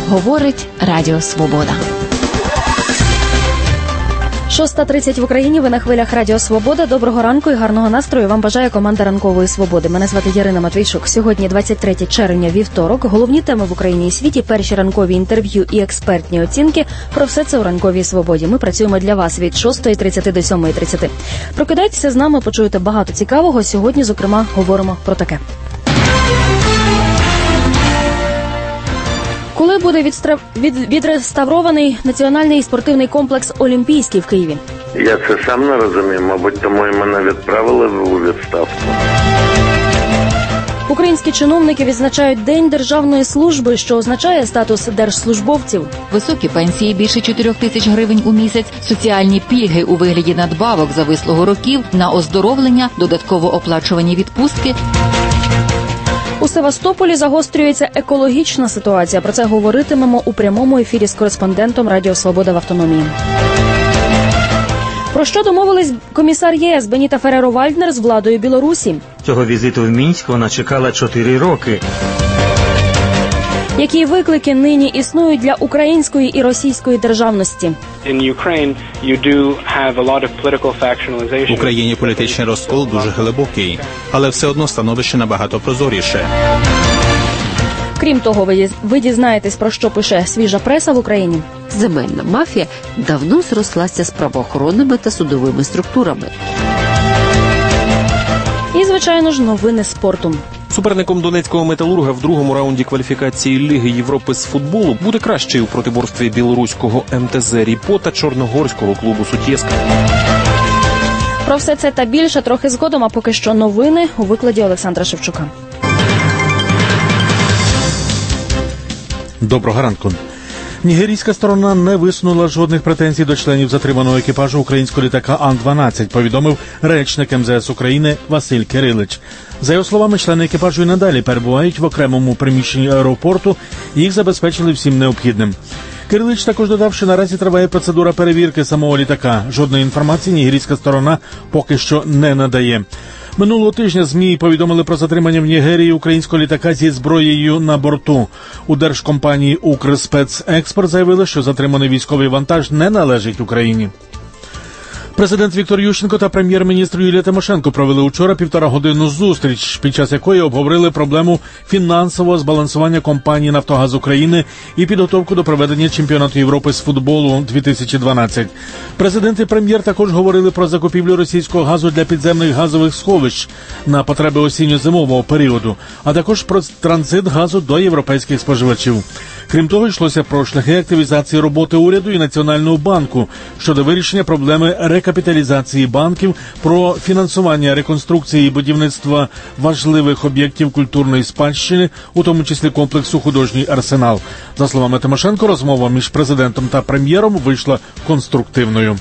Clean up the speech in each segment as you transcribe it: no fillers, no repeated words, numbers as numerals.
Говорить Радіо Свобода. 6:30 в Україні, ви на хвилях Радіо Свобода. Доброго ранку і гарного настрою вам бажає команда Ранкової Свободи. Мене звати Ярина Матвійчук. Сьогодні 23 червня, вівторок. Головні теми в Україні і світі, перші ранкові інтерв'ю і експертні оцінки. Про все це у Ранковій Свободі. Ми працюємо для вас від 6:30 до 7:30. Прокидайтеся з нами, почуєте багато цікавого. Сьогодні, зокрема, говоримо про таке. Коли буде відреставрований національний спортивний комплекс «Олімпійський» в Києві? Я це сам не розумію, мабуть, тому і мене відправили у відставку. Українські чиновники відзначають День державної служби, що означає статус держслужбовців. Високі пенсії більше 4 тисяч гривень у місяць, соціальні пільги у вигляді надбавок за вислугу років, на оздоровлення, додатково оплачувані відпустки. У Севастополі загострюється екологічна ситуація. Про це говоритимемо у прямому ефірі з кореспондентом Радіо Свобода в автономії. Про що домовились комісар ЄС Беніта Ферреро-Вальднер з владою Білорусі? Цього візиту в Мінськ вона чекала 4 роки. Які виклики нині існують для української і російської державності? В Україні політичний розкол дуже глибокий, але все одно становище набагато прозоріше. Крім того, ви дізнаєтесь, про що пише свіжа преса в Україні. Земельна мафія давно зрослася з правоохоронними та судовими структурами. І, звичайно ж, новини спорту. Суперником донецького «Металурга» в другому раунді кваліфікації Ліги Європи з футболу буде кращий у протиборстві білоруського МТЗ «Ріпо» та чорногорського клубу «Сутєска». Про все це та більше трохи згодом, а поки що новини у викладі Олександра Шевчука. Доброго ранку. Нігерійська сторона не висунула жодних претензій до членів затриманого екіпажу українського літака Ан-12, повідомив речник МЗС України Василь Кирилич. За його словами, члени екіпажу і надалі перебувають в окремому приміщенні аеропорту, їх забезпечили всім необхідним. Кирилич також додав, що наразі триває процедура перевірки самого літака. Жодної інформації нігерійська сторона поки що не надає. Минулого тижня ЗМІ повідомили про затримання в Нігерії українського літака зі зброєю на борту. У держкомпанії «Укрспецекспорт» заявили, що затриманий військовий вантаж не належить Україні. Президент Віктор Ющенко та прем'єр-міністр Юлія Тимошенко провели учора 1,5-годинну зустріч, під час якої обговорили проблему фінансового збалансування компанії «Нафтогаз України» і підготовку до проведення чемпіонату Європи з футболу 2012. Президент і прем'єр також говорили про закупівлю російського газу для підземних газових сховищ на потреби осінньо-зимового періоду, а також про транзит газу до європейських споживачів. Крім того, йшлося про шляхи активізації роботи уряду і Національного банку щодо вирішення проблеми рекапіталізації банків, про фінансування реконструкції і будівництва важливих об'єктів культурної спадщини, у тому числі комплексу «Художній арсенал». За словами Тимошенко, розмова між президентом та прем'єром вийшла конструктивною.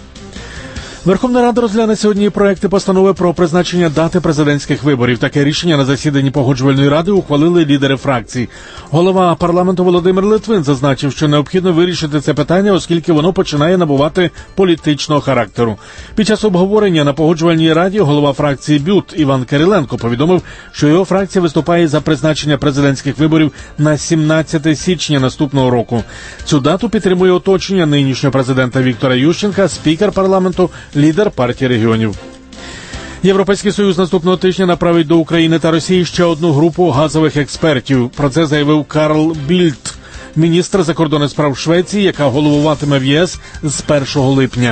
Верховна Рада розгляне сьогодні проекти постанови про призначення дати президентських виборів. Таке рішення на засіданні Погоджувальної ради ухвалили лідери фракцій. Голова парламенту Володимир Литвин зазначив, що необхідно вирішити це питання, оскільки воно починає набувати політичного характеру. Під час обговорення на Погоджувальній раді голова фракції БЮТ Іван Кириленко повідомив, що його фракція виступає за призначення президентських виборів на 17 січня наступного року. Цю дату підтримує оточення нинішнього президента Віктора Ющенка, спікер парламенту, лідер партії регіонів. Європейський Союз наступного тижня направить до України та Росії ще одну групу газових експертів. Про це заявив Карл Більд, міністр закордонних справ Швеції, яка головуватиме в ЄС з 1 липня.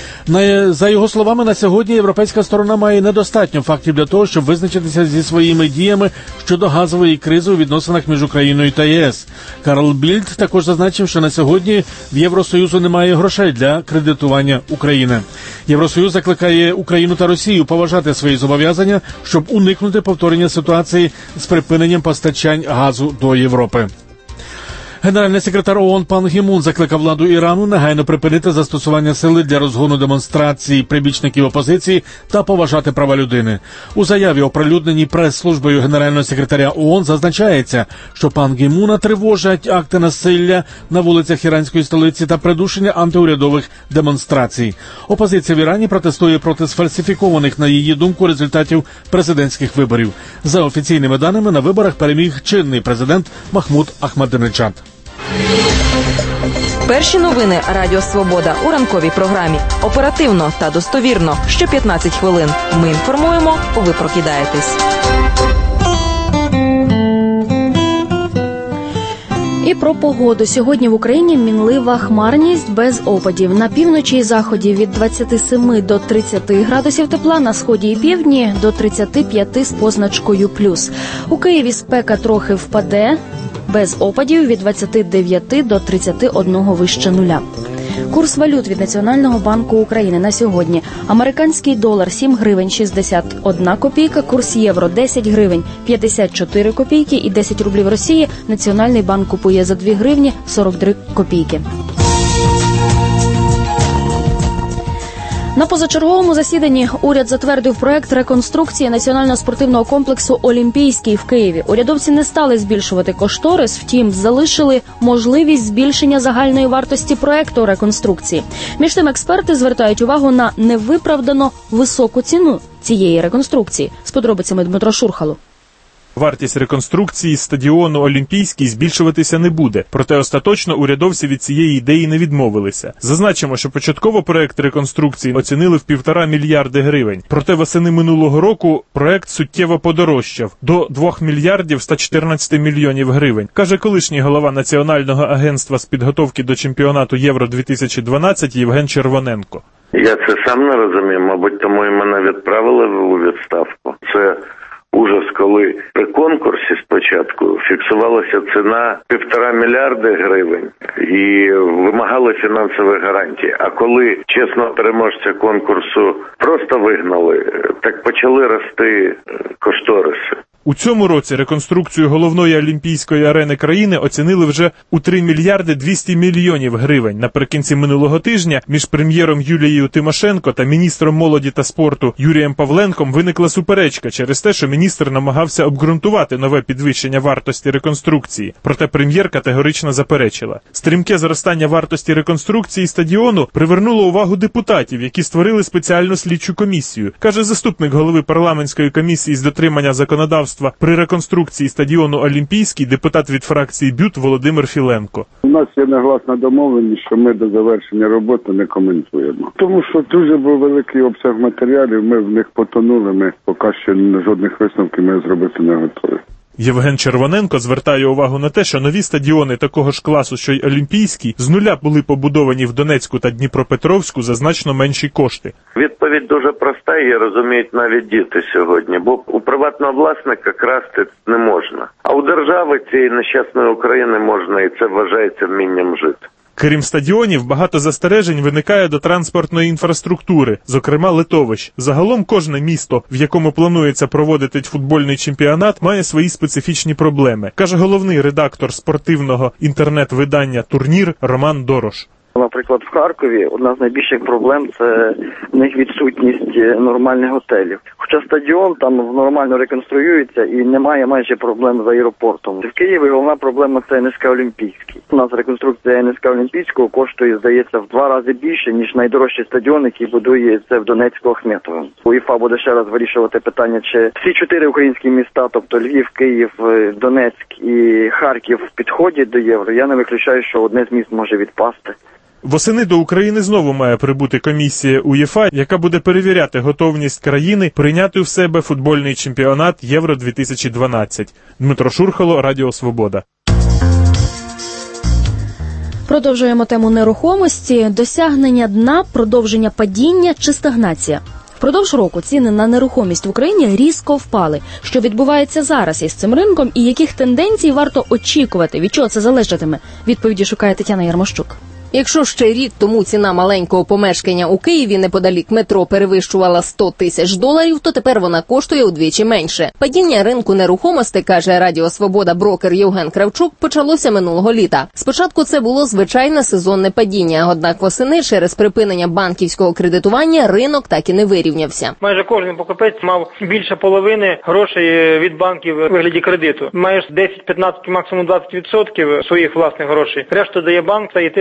За його словами, на сьогодні європейська сторона має недостатньо фактів для того, щоб визначитися зі своїми діями щодо газової кризи у відносинах між Україною та ЄС. Карл Більд також зазначив, що на сьогодні в Євросоюзу немає грошей для кредитування України. Євросоюз закликає Україну та Росію поважати свої зобов'язання, щоб уникнути повторення ситуації з припиненням постачань газу до Європи. Генеральний секретар ООН Пан Гі Мун закликав владу Ірану негайно припинити застосування сили для розгону демонстрацій прибічників опозиції та поважати права людини. У заяві, оприлюдненій прес-службою генерального секретаря ООН, зазначається, що пан Гі Муна тривожать акти насилля на вулицях іранської столиці та придушення антиурядових демонстрацій. Опозиція в Ірані протестує проти сфальсифікованих, на її думку, результатів президентських виборів. За офіційними даними, на виборах переміг чинний президент Махмуд Ахмадинеджад. Перші новини Радіо Свобода у ранковій програмі. Оперативно та достовірно. Що 15 хвилин. Ми інформуємо, ви прокидаєтесь. І про погоду. Сьогодні в Україні мінлива хмарність без опадів. На півночі і заході від 27 до 30 градусів тепла, на сході і півдні до 35 з позначкою плюс. У Києві спека трохи впаде, без опадів від 29 до 31 вище нуля. Курс валют від Національного банку України на сьогодні. Американський долар 7 гривень 61 копійка, курс євро 10 гривень 54 копійки і 10 рублів Росії Національний банк купує за 2 гривні 43 копійки. На позачерговому засіданні уряд затвердив проект реконструкції національного спортивного комплексу «Олімпійський» в Києві. Урядовці не стали збільшувати кошторис, втім, залишили можливість збільшення загальної вартості проекту реконструкції. Між тим, експерти звертають увагу на невиправдано високу ціну цієї реконструкції. З подробицями Дмитро Шурхало. Вартість реконструкції стадіону «Олімпійський» збільшуватися не буде, проте остаточно урядовці від цієї ідеї не відмовилися. Зазначимо, що початково проект реконструкції оцінили в 1,5 мільярди гривень, проте восени минулого року проект суттєво подорожчав – до 2 мільярдів 114 мільйонів гривень, каже колишній голова Національного агентства з підготовки до чемпіонату Євро-2012 Євген Червоненко. Я це сам не розумію, мабуть, тому і мене відправили у відставку. Це ужас, коли при конкурсі спочатку фіксувалася ціна 1,5 мільярди гривень і вимагали фінансових гарантій. А коли чесного переможця конкурсу просто вигнали, так почали рости кошториси. У цьому році реконструкцію головної олімпійської арени країни оцінили вже у 3 мільярди 200 мільйонів гривень. Наприкінці минулого тижня між прем'єром Юлією Тимошенко та міністром молоді та спорту Юрієм Павленком виникла суперечка через те, що міністр намагався обґрунтувати нове підвищення вартості реконструкції. Проте прем'єр категорично заперечила. Стрімке зростання вартості реконструкції стадіону привернуло увагу депутатів, які створили спеціальну слідчу комісію, каже заступник голови парламентської комісії з дотримання законодавства при реконструкції стадіону «Олімпійський» депутат від фракції БЮТ Володимир Філенко. У нас є негласна домовленість, що ми до завершення роботи не коментуємо. Тому що дуже був великий обсяг матеріалів, ми в них потонули, ми поки що жодних висновків ми зробити не готові. Євген Червоненко звертає увагу на те, що нові стадіони такого ж класу, що й «Олімпійський», з нуля були побудовані в Донецьку та Дніпропетровську за значно менші кошти. Відповідь дуже проста, і розуміють навіть діти сьогодні, бо у приватного власника красти не можна. А у держави цієї нещасної України можна, і це вважається вмінням жити. Крім стадіонів, багато застережень виникає до транспортної інфраструктури, зокрема литовищ. Загалом кожне місто, в якому планується проводити футбольний чемпіонат, має свої специфічні проблеми, каже головний редактор спортивного інтернет-видання «Турнір» Роман Дорош. Наприклад, в Харкові одна з найбільших проблем – це в них відсутність нормальних готелів. Хоча стадіон там нормально реконструюється і немає майже проблем з аеропортом. В Києві головна проблема – це НСК «Олімпійський». У нас реконструкція НСК «Олімпійського» коштує, здається, в 2 рази більше, ніж найдорожчий стадіон, який будується в Донецьку Ахметовому. УЄФА буде ще раз вирішувати питання, чи всі 4 українські міста, тобто Львів, Київ, Донецьк і Харків, підходять до євро. Я не виключаю, що одне з міст може відпасти. Восени до України знову має прибути комісія УЄФА, яка буде перевіряти готовність країни прийняти в себе футбольний чемпіонат Євро-2012. Дмитро Шурхало, Радіо Свобода. Продовжуємо тему нерухомості. Досягнення дна, продовження падіння чи стагнація. Впродовж року ціни на нерухомість в Україні різко впали. Що відбувається зараз із цим ринком і яких тенденцій варто очікувати? Від чого це залежатиме? Відповіді шукає Тетяна Ярмощук. Якщо ще рік тому ціна маленького помешкання у Києві неподалік метро перевищувала $100 тисяч, то тепер вона коштує удвічі менше. Падіння ринку нерухомостей, каже Радіо Свобода брокер Євген Кравчук, почалося минулого літа. Спочатку це було звичайне сезонне падіння, однак восени через припинення банківського кредитування ринок так і не вирівнявся. Майже кожен покупець мав більше половини грошей від банків у вигляді кредиту. Маєш 10-15, максимум 20% своїх власних грошей. Решту дає банк, та і ти вже герой.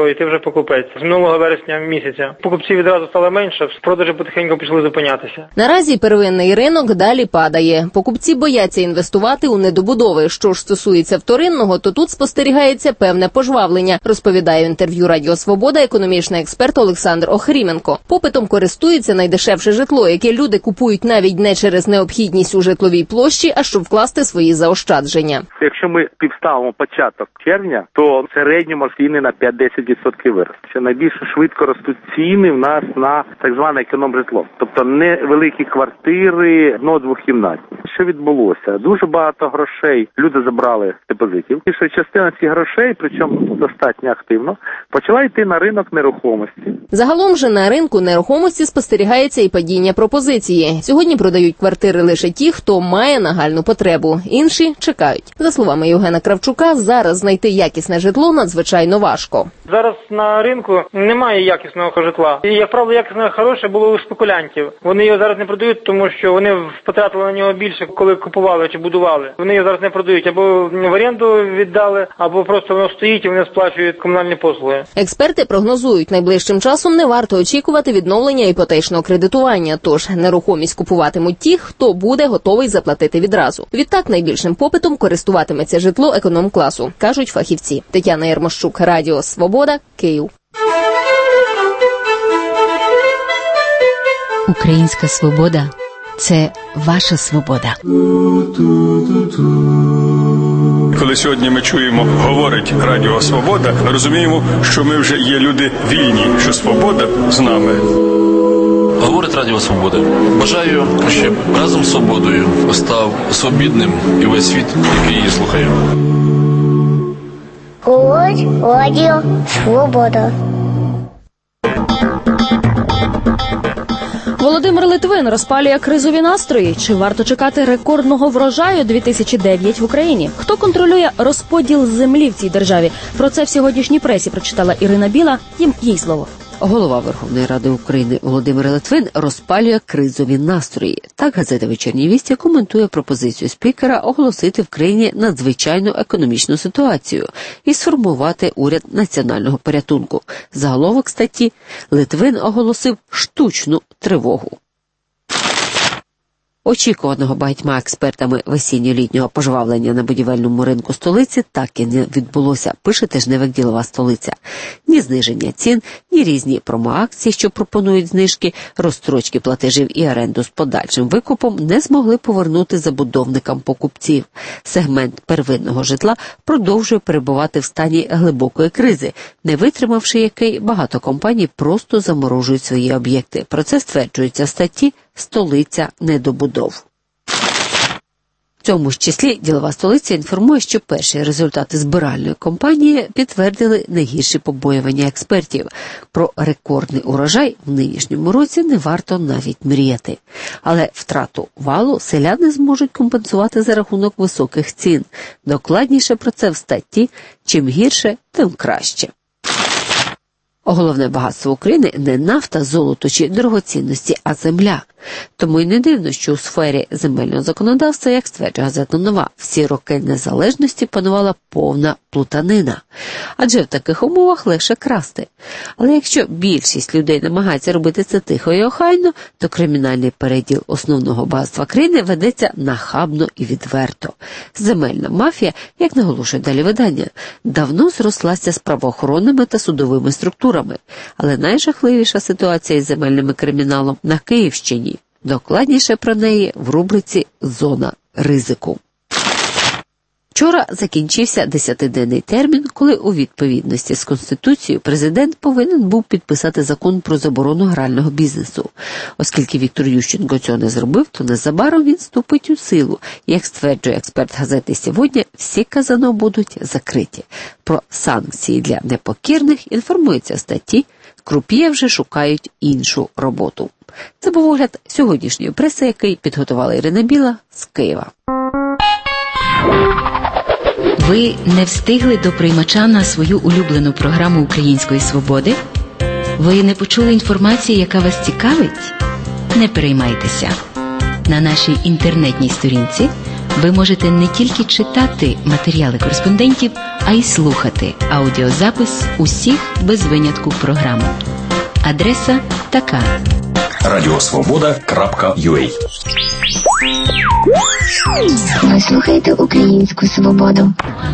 то, і ти вже покупець. З минулого вересня місяця покупців відразу стало менше, продажі потихеньку пішли зупинятися. Наразі первинний ринок далі падає. Покупці бояться інвестувати у недобудови. Що ж стосується вторинного, то тут спостерігається певне пожвавлення, розповідає в інтерв'ю Радіо Свобода економічний експерт Олександр Охріменко. Попитом користується найдешевше житло, яке люди купують навіть не через необхідність у житловій площі, а щоб вкласти свої заощадження. Якщо ми співставимо початок червня, то в середньому ціни на 5-10% виросли. Найбільше швидко ростуть ціни в нас на так зване економ-житло. Тобто невеликі квартири, одно-двохкімнатні. Що відбулося? Дуже багато грошей люди забрали з депозитів. Більша частина цих грошей, причому достатньо активно, почала йти на ринок нерухомості. Загалом же на ринку нерухомості спостерігається і падіння пропозиції. Сьогодні продають квартири лише ті, хто має нагальну потребу. Інші чекають. За словами Євгена Кравчука, зараз знайти якісне житло надзвичайно важко. Зараз на ринку немає якісного житла. І, як правило, якісне хороше було у спекулянтів. Вони його зараз не продають, тому що вони потратили на нього більше, коли купували чи будували. Вони його зараз не продають. Або в оренду віддали, або просто воно стоїть і вони сплачують комунальні послуги. Експерти прогнозують, найближчим часом не варто очікувати відновлення іпотечного кредитування. Тож нерухомість купуватимуть ті, хто буде готовий заплатити відразу. Відтак найбільшим попитом користуватиметься житло економ-класу, кажуть фахівці. Тетяна Ярмощук, Радіо Свобода, Київ. Українська свобода – це ваша свобода. Коли сьогодні ми чуємо, говорить Радіо Свобода, ми розуміємо, що ми вже є люди вільні, що свобода з нами. Говорить Радіо Свобода. Бажаю, щоб разом з свободою став свобідним і весь світ, який її слухає. Говорить Радіо Свобода. Володимир Литвин розпалює кризові настрої. Чи варто чекати рекордного врожаю 2009 в Україні? Хто контролює розподіл землі в цій державі? Про це в сьогоднішній пресі прочитала Ірина Біла. Їй слово. Голова Верховної Ради України Володимир Литвин розпалює кризові настрої. Так газета «Вечірній вісті» коментує пропозицію спікера оголосити в країні надзвичайну економічну ситуацію і сформувати уряд національного порятунку. Заголовок статті «Литвин оголосив штучну тривогу». Очікуваного багатьма експертами весінньо-літнього пожвавлення на будівельному ринку столиці так і не відбулося, пише тижневик «Ділова столиця». Ні зниження цін, ні різні промоакції, що пропонують знижки, розстрочки платежів і оренду з подальшим викупом не змогли повернути забудовникам покупців. Сегмент первинного житла продовжує перебувати в стані глибокої кризи, не витримавши який багато компаній просто заморожують свої об'єкти. Про це стверджується в статті «Столиця недобудов». В цьому ж числі «Ділова столиця» інформує, що перші результати збиральної кампанії підтвердили найгірші побоювання експертів. Про рекордний урожай в нинішньому році не варто навіть мріяти. Але втрату валу селяни зможуть компенсувати за рахунок високих цін. Докладніше про це в статті «Чим гірше, тим краще». Головне багатство України – не нафта, золото чи дорогоцінності, а земля. Тому й не дивно, що у сфері земельного законодавства, як стверджує газета «Нова», всі роки незалежності панувала повна плутанина. Адже в таких умовах легше красти. Але якщо більшість людей намагається робити це тихо і охайно, то кримінальний переділ основного багатства країни ведеться нахабно і відверто. Земельна мафія, як наголошує далі видання, давно зрослася з правоохоронними та судовими структурами. Але найжахливіша ситуація із земельним криміналом на Київщині. Докладніше про неї в рубриці «Зона ризику». Вчора закінчився 10-денний термін, коли у відповідності з Конституцією президент повинен був підписати закон про заборону грального бізнесу. Оскільки Віктор Ющенко цього не зробив, то незабаром він вступить у силу. Як стверджує експерт газети «Сьогодні», всі казино будуть закриті. Про санкції для непокірних інформується в статті «Круп'є вже шукають іншу роботу». Це був огляд сьогоднішньої преси, який підготувала Ірина Біла з Києва. Ви не встигли до приймача на свою улюблену програму «Української свободи»? Ви не почули інформації, яка вас цікавить? Не переймайтеся. На нашій інтернетній сторінці Ви можете не тільки читати матеріали кореспондентів, а й слухати аудіозапис усіх без винятку програм. Адреса така: radiosvoboda.ua. Ви слухаєте Українську Свободу.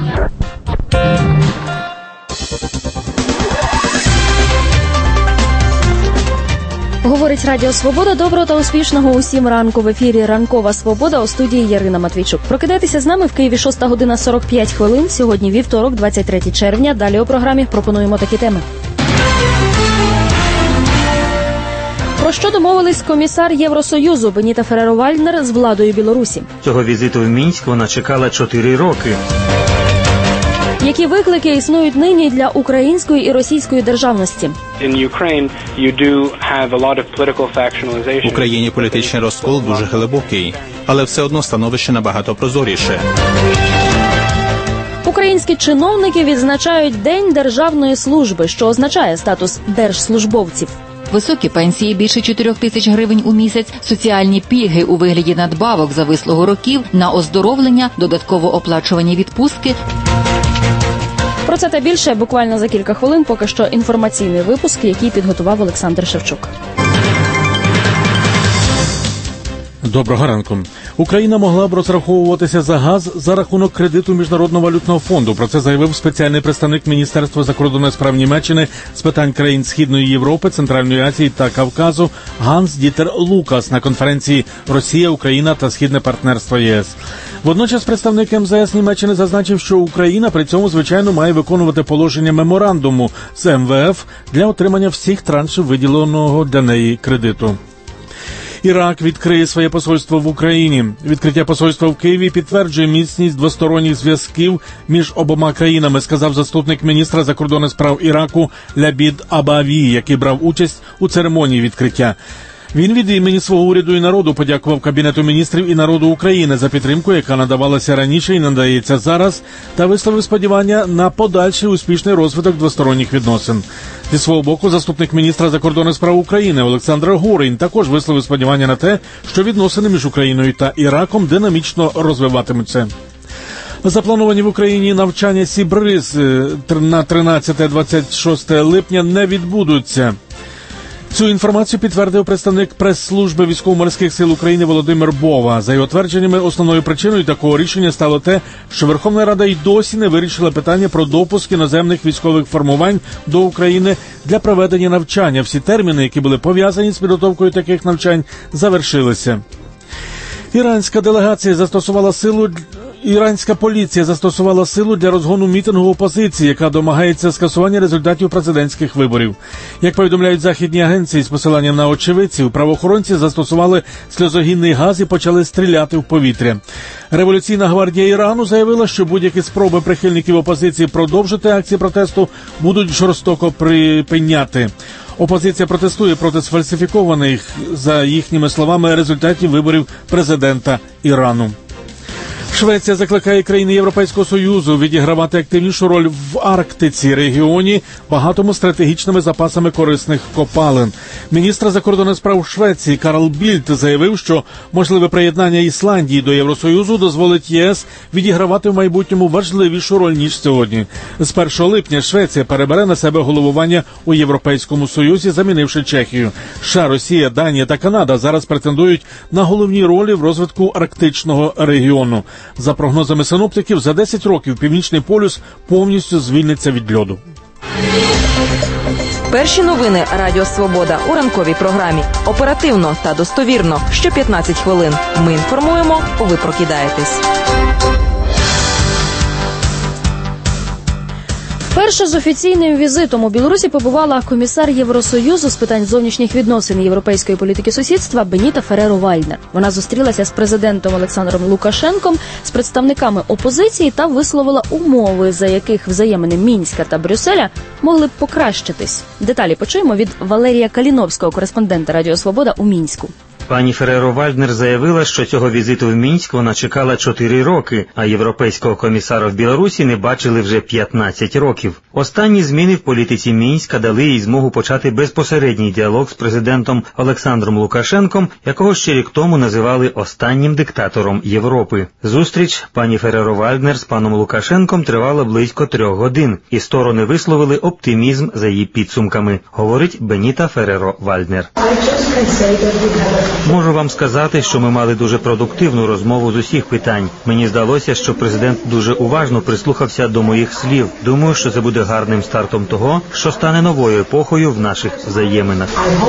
Говорить Радіо Свобода. Доброго та успішного усім ранку. В ефірі «Ранкова Свобода», у студії Ярина Матвійчук. Прокидайтеся з нами в Києві 6 година 45 хвилин. Сьогодні вівторок, 23 червня. Далі у програмі пропонуємо такі теми. Про що домовились комісар Євросоюзу Беніта Ферреро-Вальднер з владою Білорусі? Цього візиту в Мінськ вона чекала 4 роки. Які виклики існують нині для української і російської державності? В Україні політичний розкол дуже глибокий, але все одно становище набагато прозоріше. Українські чиновники відзначають День державної служби, що означає статус держслужбовців. Високі пенсії більше 4 тисяч гривень у місяць, соціальні пільги у вигляді надбавок за вислугу років, на оздоровлення, додатково оплачувані відпустки. Про це та більше буквально за кілька хвилин. Поки що інформаційний випуск, який підготував Олександр Шевчук. Доброго ранку. Україна могла б розраховуватися за газ за рахунок кредиту Міжнародного валютного фонду. Про це заявив спеціальний представник Міністерства закордонних справ Німеччини з питань країн Східної Європи, Центральної Азії та Кавказу Ганс-Дітер Лукас на конференції «Росія, Україна та Східне партнерство ЄС». Водночас представник МЗС Німеччини зазначив, що Україна при цьому, звичайно, має виконувати положення меморандуму з МВФ для отримання всіх траншів виділеного для неї кредиту. Ірак відкриє своє посольство в Україні. Відкриття посольства в Києві підтверджує міцність двосторонніх зв'язків між обома країнами, сказав заступник міністра закордонних справ Іраку Лябід Абаві, який брав участь у церемонії відкриття. Він від імені свого уряду і народу подякував Кабінету міністрів і народу України за підтримку, яка надавалася раніше і надається зараз, та висловив сподівання на подальший успішний розвиток двосторонніх відносин. Зі свого боку, заступник міністра закордонних справ України Олександр Горінь також висловив сподівання на те, що відносини між Україною та Іраком динамічно розвиватимуться. Заплановані в Україні навчання Сібриз на 13-26 липня не відбудуться. Цю інформацію підтвердив представник прес-служби Військово-морських сил України Володимир Бова. За його твердженнями, основною причиною такого рішення стало те, що Верховна Рада й досі не вирішила питання про допуск іноземних військових формувань до України для проведення навчання. Всі терміни, які були пов'язані з підготовкою таких навчань, завершилися. Іранська поліція застосувала силу для розгону мітингу опозиції, яка домагається скасування результатів президентських виборів. Як повідомляють західні агенції з посиланням на очевидців, правоохоронці застосували сльозогінний газ і почали стріляти в повітря. Революційна гвардія Ірану заявила, що будь-які спроби прихильників опозиції продовжити акції протесту будуть жорстоко припиняти. Опозиція протестує проти сфальсифікованих, за їхніми словами, результатів виборів президента Ірану. Швеція закликає країни Європейського Союзу відігравати активнішу роль в Арктиці, регіоні, багатому стратегічними запасами корисних копалин. Міністр закордонних справ Швеції Карл Більд заявив, що можливе приєднання Ісландії до Євросоюзу дозволить ЄС відігравати в майбутньому важливішу роль, ніж сьогодні. З 1 липня Швеція перебере на себе головування у Європейському Союзі, замінивши Чехію. США, Росія, Данія та Канада зараз претендують на головні ролі в розвитку арктичного регіону. За прогнозами синоптиків, за 10 років Північний полюс повністю звільниться від льоду. Перші новини Радіо Свобода у ранковій програмі. Оперативно та достовірно. Що 15 хвилин. Ми інформуємо, ви прокидаєтесь. Перше з офіційним візитом у Білорусі побувала комісар Євросоюзу з питань зовнішніх відносин і європейської політики сусідства Беніта Ферреро-Вальднер. Вона зустрілася з президентом Олександром Лукашенком, з представниками опозиції та висловила умови, за яких взаємини Мінська та Брюсселя могли б покращитись. Деталі почуємо від Валерія Каліновського, кореспондента Радіо Свобода у Мінську. Пані Фереро-Вальднер заявила, що цього візиту в Мінськ вона чекала 4 роки, а європейського комісара в Білорусі не бачили вже 15 років. Останні зміни в політиці Мінська дали їй змогу почати безпосередній діалог з президентом Олександром Лукашенком, якого ще рік тому називали останнім диктатором Європи. Зустріч пані Фереро-Вальднер з паном Лукашенком тривала близько 3 годин, і сторони висловили оптимізм за її підсумками, говорить Беніта Фереро-Вальднер. Можу вам сказати, що ми мали дуже продуктивну розмову з усіх питань. Мені здалося, що президент дуже уважно прислухався до моїх слів. Думаю, що це буде гарним стартом того, що стане новою епохою в наших взаєминах.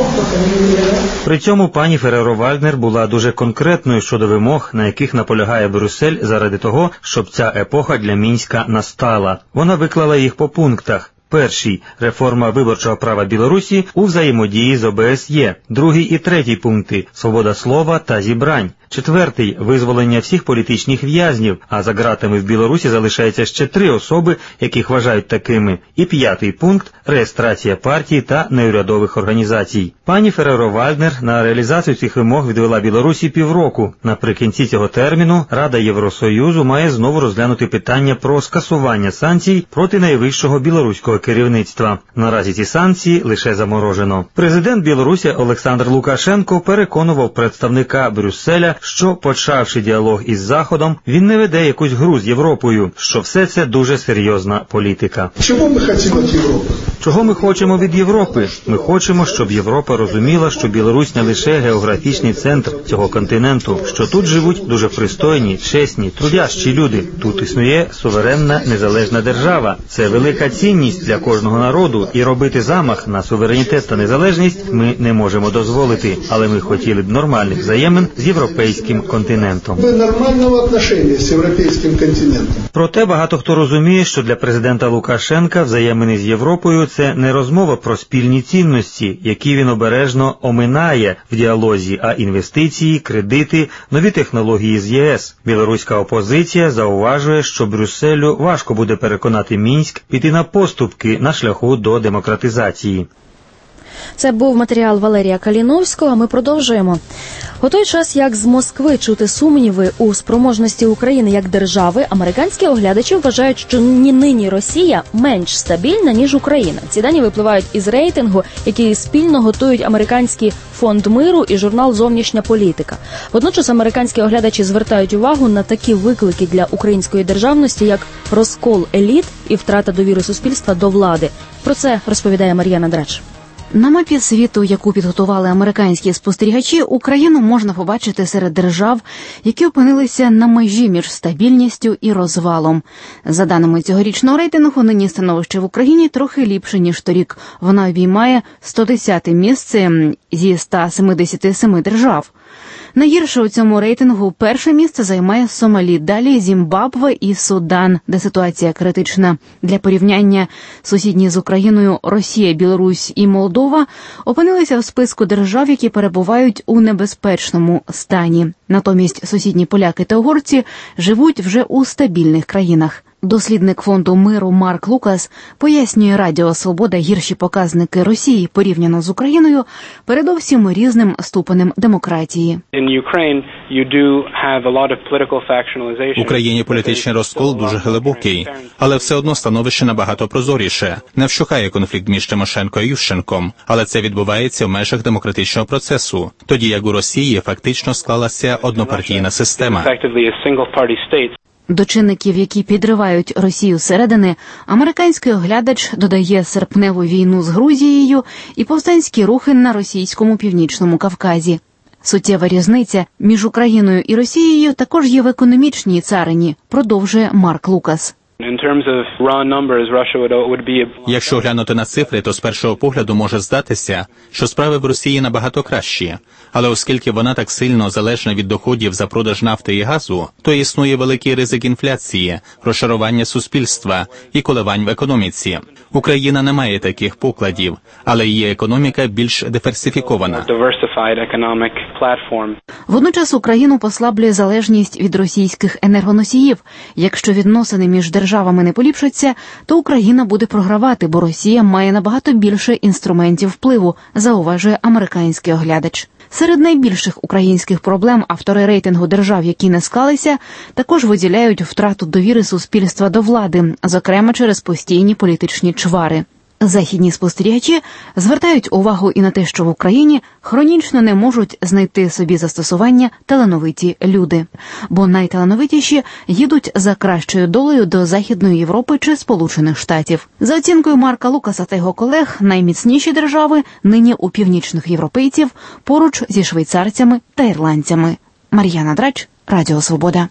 При цьому пані Фереро-Вальднер була дуже конкретною щодо вимог, на яких наполягає Брюссель заради того, щоб ця епоха для Мінська настала. Вона виклала їх по пунктах. Перший – реформа виборчого права Білорусі у взаємодії з ОБСЄ. Другий і третій пункти – свобода слова та зібрань. Четвертий – визволення всіх політичних в'язнів, а за ґратами в Білорусі залишається ще 3 особи, яких вважають такими. І п'ятий пункт – реєстрація партій та неурядових організацій. Пані Фереро-Вальднер на реалізацію цих вимог відвела Білорусі півроку. Наприкінці цього терміну Рада Євросоюзу має знову розглянути питання про скасування санкцій проти найвищого білоруського керівництва. Наразі ці санкції лише заморожено. Президент Білорусі Олександр Лукашенко переконував представника Брюсселя, що, почавши діалог із Заходом, він не веде якусь гру з Європою, що все це дуже серйозна політика. Чого ми хочемо від Європи? Чого ми хочемо від Європи? Ми хочемо, щоб Європа розуміла, що Білорусь не лише географічний центр цього континенту, що тут живуть дуже пристойні, чесні, трудящі люди. Тут існує суверенна незалежна держава. Це велика цінність для кожного народу, і робити замах на суверенітет та незалежність ми не можемо дозволити. Але ми хотіли б нормальних взаємин з європейським континентом. Нормального відношення з європейським континентом. Проте багато хто розуміє, що для президента Лукашенка взаємини з Європою – це не розмова про спільні цінності, які він обережно оминає в діалозі, а інвестиції, кредити, нові технології з ЄС. Білоруська опозиція зауважує, що Брюсселю важко буде переконати Мінськ піти на поступки на шляху до демократизації. Це був матеріал Валерія Каліновського, а ми продовжуємо. У той час, як з Москви чути сумніви у спроможності України як держави, американські оглядачі вважають, що нині Росія менш стабільна, ніж Україна. Ці дані випливають із рейтингу, який спільно готують американський фонд миру і журнал «Зовнішня політика». Водночас американські оглядачі звертають увагу на такі виклики для української державності, як розкол еліт і втрата довіри суспільства до влади. Про це розповідає Мар'яна Драч. На мапі світу, яку підготували американські спостерігачі, Україну можна побачити серед держав, які опинилися на межі між стабільністю і розвалом. За даними цьогорічного рейтингу, нині становище в Україні трохи ліпше, ніж торік. Вона обіймає 110-те місце зі 177 держав. Найгірше у цьому рейтингу перше місце займає Сомалі, далі Зімбабве і Судан, де ситуація критична. Для порівняння, сусідні з Україною Росія, Білорусь і Молдова опинилися в списку держав, які перебувають у небезпечному стані. Натомість сусідні поляки та угорці живуть вже у стабільних країнах. Дослідник фонду миру Марк Лукас пояснює Радіо Свобода гірші показники Росії порівняно з Україною передовсім різним ступенем демократії. В Україні політичний розкол дуже глибокий, але все одно становище набагато прозоріше. Не вщухає конфлікт між Тимошенко і Ющенком, але це відбувається в межах демократичного процесу, тоді як у Росії фактично склалася однопартійна система. До чинників, які підривають Росію зсередини, американський оглядач додає серпневу війну з Грузією і повстанські рухи на російському Північному Кавказі. Суттєва різниця між Україною і Росією також є в економічній царині, продовжує Марк Лукас. Якщо глянути на цифри, то з першого погляду може здатися, що справи в Росії набагато кращі. Але оскільки вона так сильно залежна від доходів за продаж нафти і газу, то існує великий ризик інфляції, розшарування суспільства і коливань в економіці. Україна не має таких покладів, але її економіка більш диверсифікована. Водночас Україну послаблює залежність від російських енергоносіїв. Якщо відносини між державами не поліпшаться, то Україна буде програвати, бо Росія має набагато більше інструментів впливу, зауважує американський оглядач. Серед найбільших українських проблем автори рейтингу держав, які не склалися, також виділяють втрату довіри суспільства до влади, зокрема через постійні політичні чвари. Західні спостерігачі звертають увагу і на те, що в Україні хронічно не можуть знайти собі застосування талановиті люди. Бо найталановитіші їдуть за кращою долею до Західної Європи чи Сполучених Штатів. За оцінкою Марка Лукаса та його колег, найміцніші держави нині у північних європейців поруч зі швейцарцями та ірландцями. Мар'яна Драч, Радіо Свобода.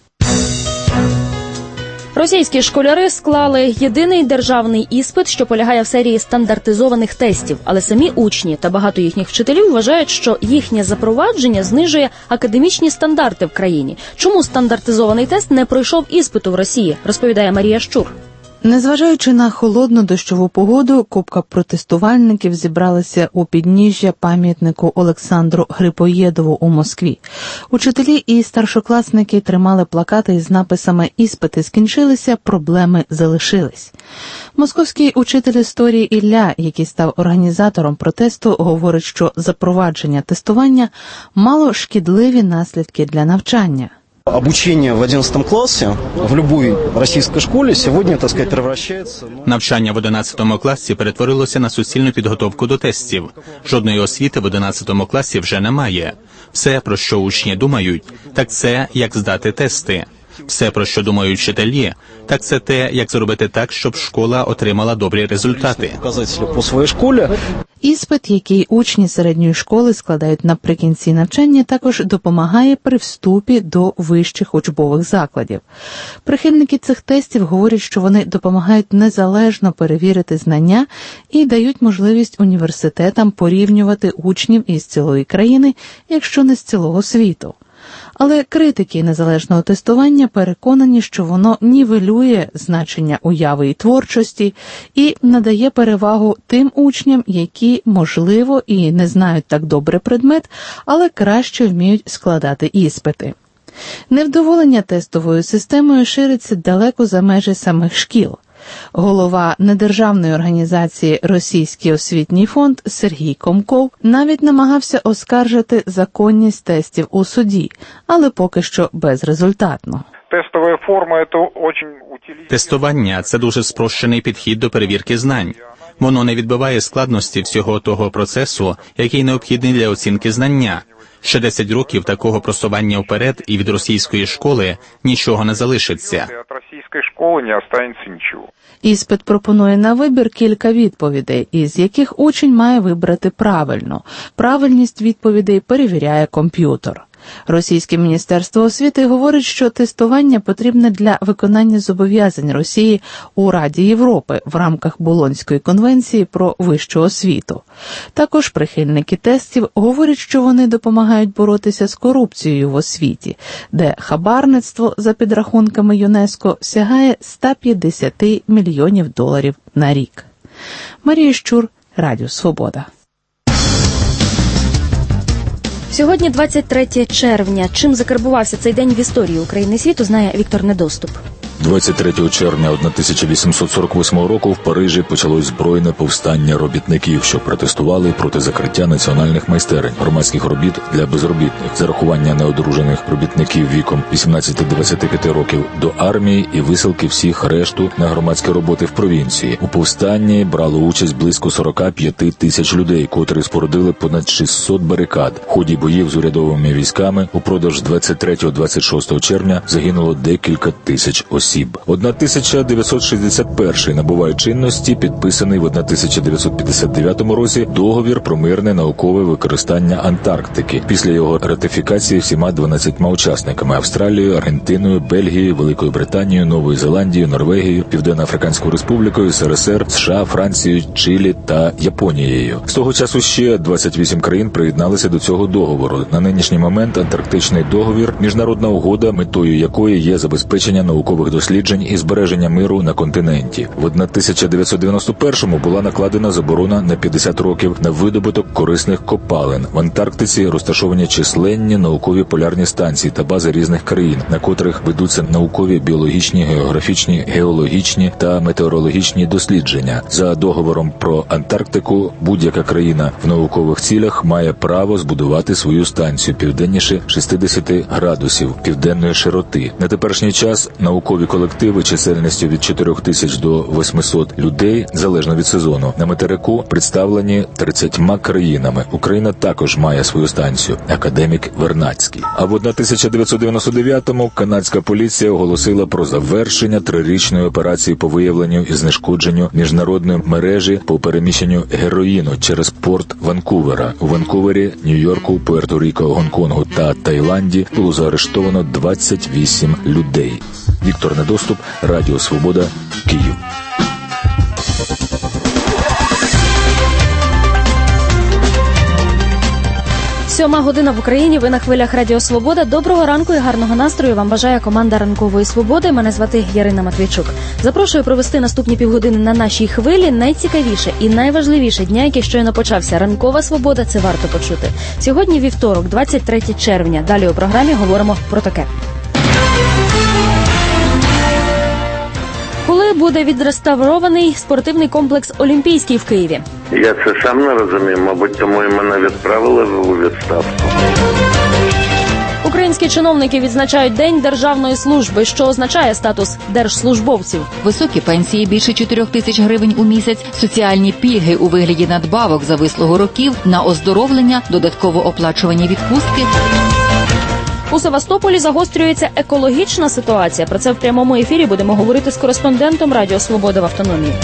Російські школяри склали єдиний державний іспит, що полягає в серії стандартизованих тестів, але самі учні та багато їхніх вчителів вважають, що їхнє запровадження знижує академічні стандарти в країні. Чому стандартизований тест не пройшов іспиту в Росії, розповідає Марія Щур. Незважаючи на холодну дощову погоду, купка протестувальників зібралася у підніжжя пам'ятнику Олександру Грипоєдову у Москві. Учителі і старшокласники тримали плакати із написами «Іспити скінчилися, проблеми залишились». Московський учитель історії Ілля, який став організатором протесту, говорить, що запровадження тестування мало шкідливі наслідки для навчання. Обучение в 11 классе в любой российской школе сегодня, так сказать, превращается... Навчання в 11 класі перетворилося на суцільну підготовку до тестів. Жодної освіти в 11 класі вже немає. Все, про що учні думають, так це, як здати тести. Все, про що думають вчителі, так це те, як зробити так, щоб школа отримала добрі результати. По своїй школі. Іспит, який учні середньої школи складають наприкінці навчання, також допомагає при вступі до вищих учбових закладів. Прихильники цих тестів говорять, що вони допомагають незалежно перевірити знання і дають можливість університетам порівнювати учнів із цілої країни, якщо не з цілого світу. Але критики незалежного тестування переконані, що воно нівелює значення уяви і творчості і надає перевагу тим учням, які, можливо, і не знають так добре предмет, але краще вміють складати іспити. Невдоволення тестовою системою шириться далеко за межі самих шкіл. Голова недержавної організації «Російський освітній фонд» Сергій Комков навіть намагався оскаржити законність тестів у суді, але поки що безрезультатно. Тестування – це дуже спрощений підхід до перевірки знань. Воно не відбиває складності всього того процесу, який необхідний для оцінки знання. Ще 10 років такого просування вперед, і від російської школи нічого не залишиться. Іспит пропонує на вибір кілька відповідей, із яких учень має вибрати правильно. Правильність відповідей перевіряє комп'ютер. Російське міністерство освіти говорить, що тестування потрібне для виконання зобов'язань Росії у Раді Європи в рамках Болонської конвенції про вищу освіту. Також прихильники тестів говорять, що вони допомагають боротися з корупцією в освіті, де хабарництво, за підрахунками ЮНЕСКО, сягає $150 мільйонів на рік. Марія Щур, Радіо Свобода. Сьогодні 23 червня. Чим закарбувався цей день в історії України і світу, знає Віктор Недоступ. 23 червня 1848 року в Парижі почалось збройне повстання робітників, що протестували проти закриття національних майстерень, громадських робіт для безробітних, зарахування неодружених робітників віком 18-25 років до армії і висилки всіх решту на громадські роботи в провінції. У повстанні брало участь близько 45 тисяч людей, котрі спорудили понад 600 барикад. В ході боїв з урядовими військами упродовж 23-26 червня загинуло декілька тисяч осіб. 1961 набуває чинності підписаний в 1959 році договір про мирне наукове використання Антарктики. Після його ратифікації всіма 12 учасниками – Австралією, Аргентиною, Бельгією, Великою Британією, Новою Зеландією, Норвегією, Південно-Африканською Республікою, СРСР, США, Францією, Чилі та Японією. З того часу ще 28 країн приєдналися до цього договору. На нинішній момент Антарктичний договір – міжнародна угода, метою якої є забезпечення наукових досліджень досліджень і збереження миру на континенті. В 1991-му була накладена заборона на 50 років на видобуток корисних копалин. В Антарктиці розташовані численні наукові полярні станції та бази різних країн, на котрих ведуться наукові, біологічні, географічні, геологічні та метеорологічні дослідження. За договором про Антарктику будь-яка країна в наукових цілях має право збудувати свою станцію південніше 60 градусів південної широти. На теперішній час наукові колективи чисельністю від 4 тисяч до 800 людей, залежно від сезону, на материку представлені 30 країнами. Україна також має свою станцію «Академік Вернадський». А в 1999-му канадська поліція оголосила про завершення 3-річної операції по виявленню і знешкодженню міжнародної мережі по переміщенню героїну через порт Ванкувера. У Ванкувері, Нью-Йорку, Пуерто-Ріко, Гонконгу та Таїланді було заарештовано 28 людей. Віктор Недоступ, Радіо Свобода, Київ. 7:00 в Україні. Ви на хвилях Радіо Свобода. Доброго ранку і гарного настрою вам бажає команда Ранкової Свободи. Мене звати Ярина Матвійчук. Запрошую провести наступні півгодини на нашій хвилі. Найцікавіше і найважливіше дня, який щойно почався. Ранкова Свобода – це варто почути. Сьогодні вівторок, 23 червня. Далі у програмі говоримо про таке. Коли буде відреставрований спортивний комплекс «Олімпійський» в Києві? Я це сам не розумію, мабуть, тому і мене відправили у відставку. Українські чиновники відзначають День державної служби, що означає статус держслужбовців. Високі пенсії більше 4 тисяч гривень у місяць, соціальні пільги у вигляді надбавок за вислугу років, на оздоровлення, додатково оплачувані відпустки. У Севастополі загострюється екологічна ситуація. Про це в прямому ефірі будемо говорити з кореспондентом Радіо Свобода в автономії.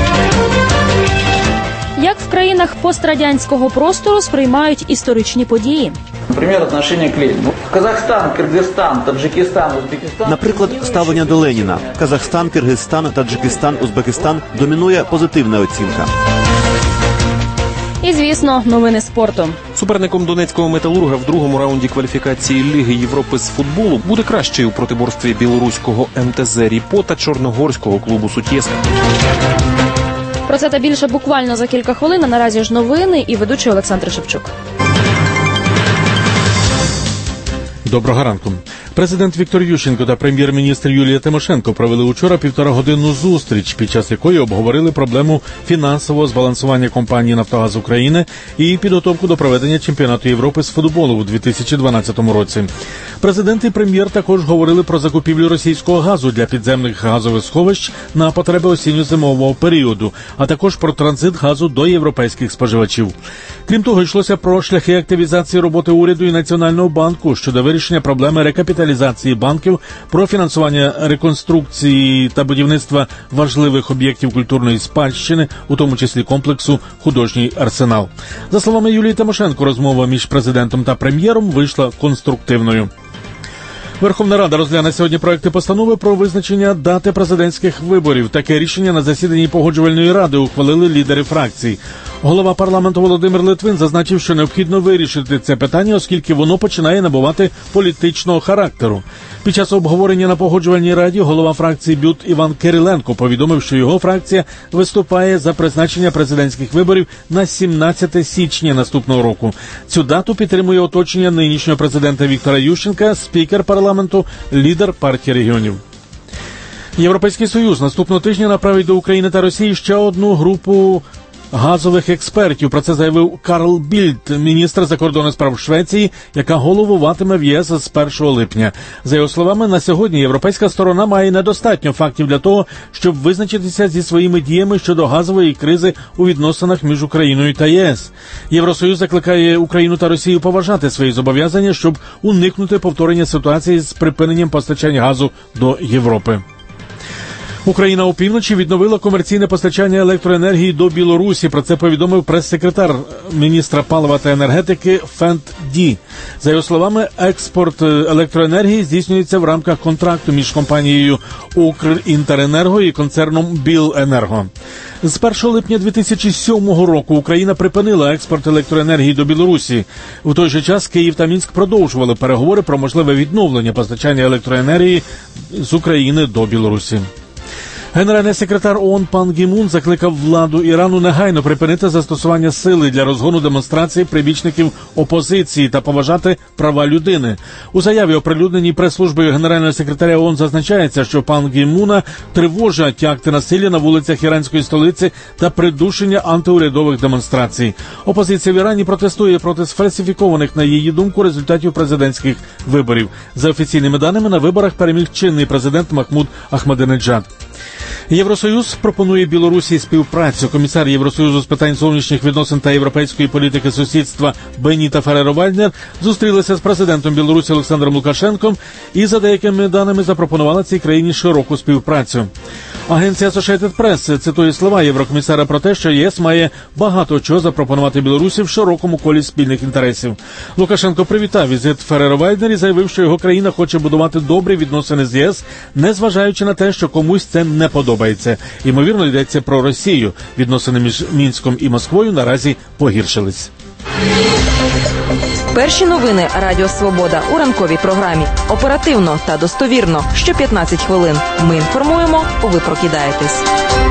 Як в країнах пострадянського простору сприймають історичні події? Наприклад, отношення к Леніну. Казахстан, Киргизстан, Таджикистан, Узбекистан. Наприклад, ставлення до Леніна. Казахстан, Киргизстан, Таджикистан, Узбекистан домінує позитивна оцінка. І, звісно, новини спорту. Суперником донецького «Металурга» в другому раунді кваліфікації Ліги Європи з футболу буде кращий у протиборстві білоруського МТЗ «Ріпо» та чорногорського клубу «Сутєска». Про це та більше буквально за кілька хвилин. А наразі ж новини і ведучий Олександр Шевчук. Доброго ранку. Президент Віктор Ющенко та прем'єр-міністр Юлія Тимошенко провели учора 1,5-годинну зустріч, під час якої обговорили проблему фінансового збалансування компанії «Нафтогаз України» і підготовку до проведення чемпіонату Європи з футболу у 2012 році. Президент і прем'єр також говорили про закупівлю російського газу для підземних газових сховищ на потреби осінньо-зимового періоду, а також про транзит газу до європейських споживачів. Крім того, йшлося про шляхи активізації роботи уряду і Національного банку щодо вирішення проблеми рекапіталізації банків, про фінансування реконструкції та будівництва важливих об'єктів культурної спадщини, у тому числі комплексу «Художній арсенал». За словами Юлії Тимошенко, розмова між президентом та прем'єром вийшла конструктивною. Верховна Рада розгляне сьогодні проекти постанови про визначення дати президентських виборів. Таке рішення на засіданні Погоджувальної ради ухвалили лідери фракцій. Голова парламенту Володимир Литвин зазначив, що необхідно вирішити це питання, оскільки воно починає набувати політичного характеру. Під час обговорення на Погоджувальній раді голова фракції БЮТ Іван Кириленко повідомив, що його фракція виступає за призначення президентських виборів на 17 січня наступного року. Цю дату підтримує оточення нинішнього президента Віктора Ющенка, спікер парламенту, лідер партії регіонів. Європейський Союз наступного тижня направить до України та Росії ще одну групу газових експертів. Про це заявив Карл Більд, міністр закордонних справ Швеції, яка головуватиме в ЄС з 1 липня. За його словами, на сьогодні європейська сторона має недостатньо фактів для того, щоб визначитися зі своїми діями щодо газової кризи у відносинах між Україною та ЄС. Євросоюз закликає Україну та Росію поважати свої зобов'язання, щоб уникнути повторення ситуації з припиненням постачання газу до Європи. Україна у півночі відновила комерційне постачання електроенергії до Білорусі. Про це повідомив прес-секретар міністра палива та енергетики Фент Ді. За його словами, експорт електроенергії здійснюється в рамках контракту між компанією «Укрінтеренерго» і концерном «Біленерго». З 1 липня 2007 року Україна припинила експорт електроенергії до Білорусі. У той же час Київ та Мінськ продовжували переговори про можливе відновлення постачання електроенергії з України до Білорусі. Генеральний секретар ООН Пан Гі Мун закликав владу Ірану негайно припинити застосування сили для розгону демонстрацій прибічників опозиції та поважати права людини. У заяві, оприлюдненій прес-службою Генерального секретаря ООН, зазначається, що пан Гі Муна тривожать акти насилля на вулицях іранської столиці та придушення антиурядових демонстрацій. Опозиція в Ірані протестує проти сфальсифікованих, на її думку, результатів президентських виборів. За офіційними даними, на виборах переміг чинний президент Махмуд Ахмадинеджад. Євросоюз пропонує Білорусі співпрацю. Комісар Євросоюзу з питань зовнішніх відносин та європейської політики сусідства Беніта Ферреро-Вальнер зустрілася з президентом Білорусі Олександром Лукашенком і, за деякими даними, запропонувала цій країні широку співпрацю. Агенція Associated Press цитує слова єврокомісара про те, що ЄС має багато чого запропонувати Білорусі в широкому колі спільних інтересів. Лукашенко привітав візит Ферреро-Вальнер і заявив, що його країна хоче будувати добрі відносини з ЄС, незважаючи на те, що комусь це не подобається. Ймовірно, йдеться про Росію. Відносини між Мінськом і Москвою наразі погіршились. Перші новини Радіо Свобода у ранковій програмі. Оперативно та достовірно. Що 15 хвилин. Ми інформуємо, ви прокидаєтесь.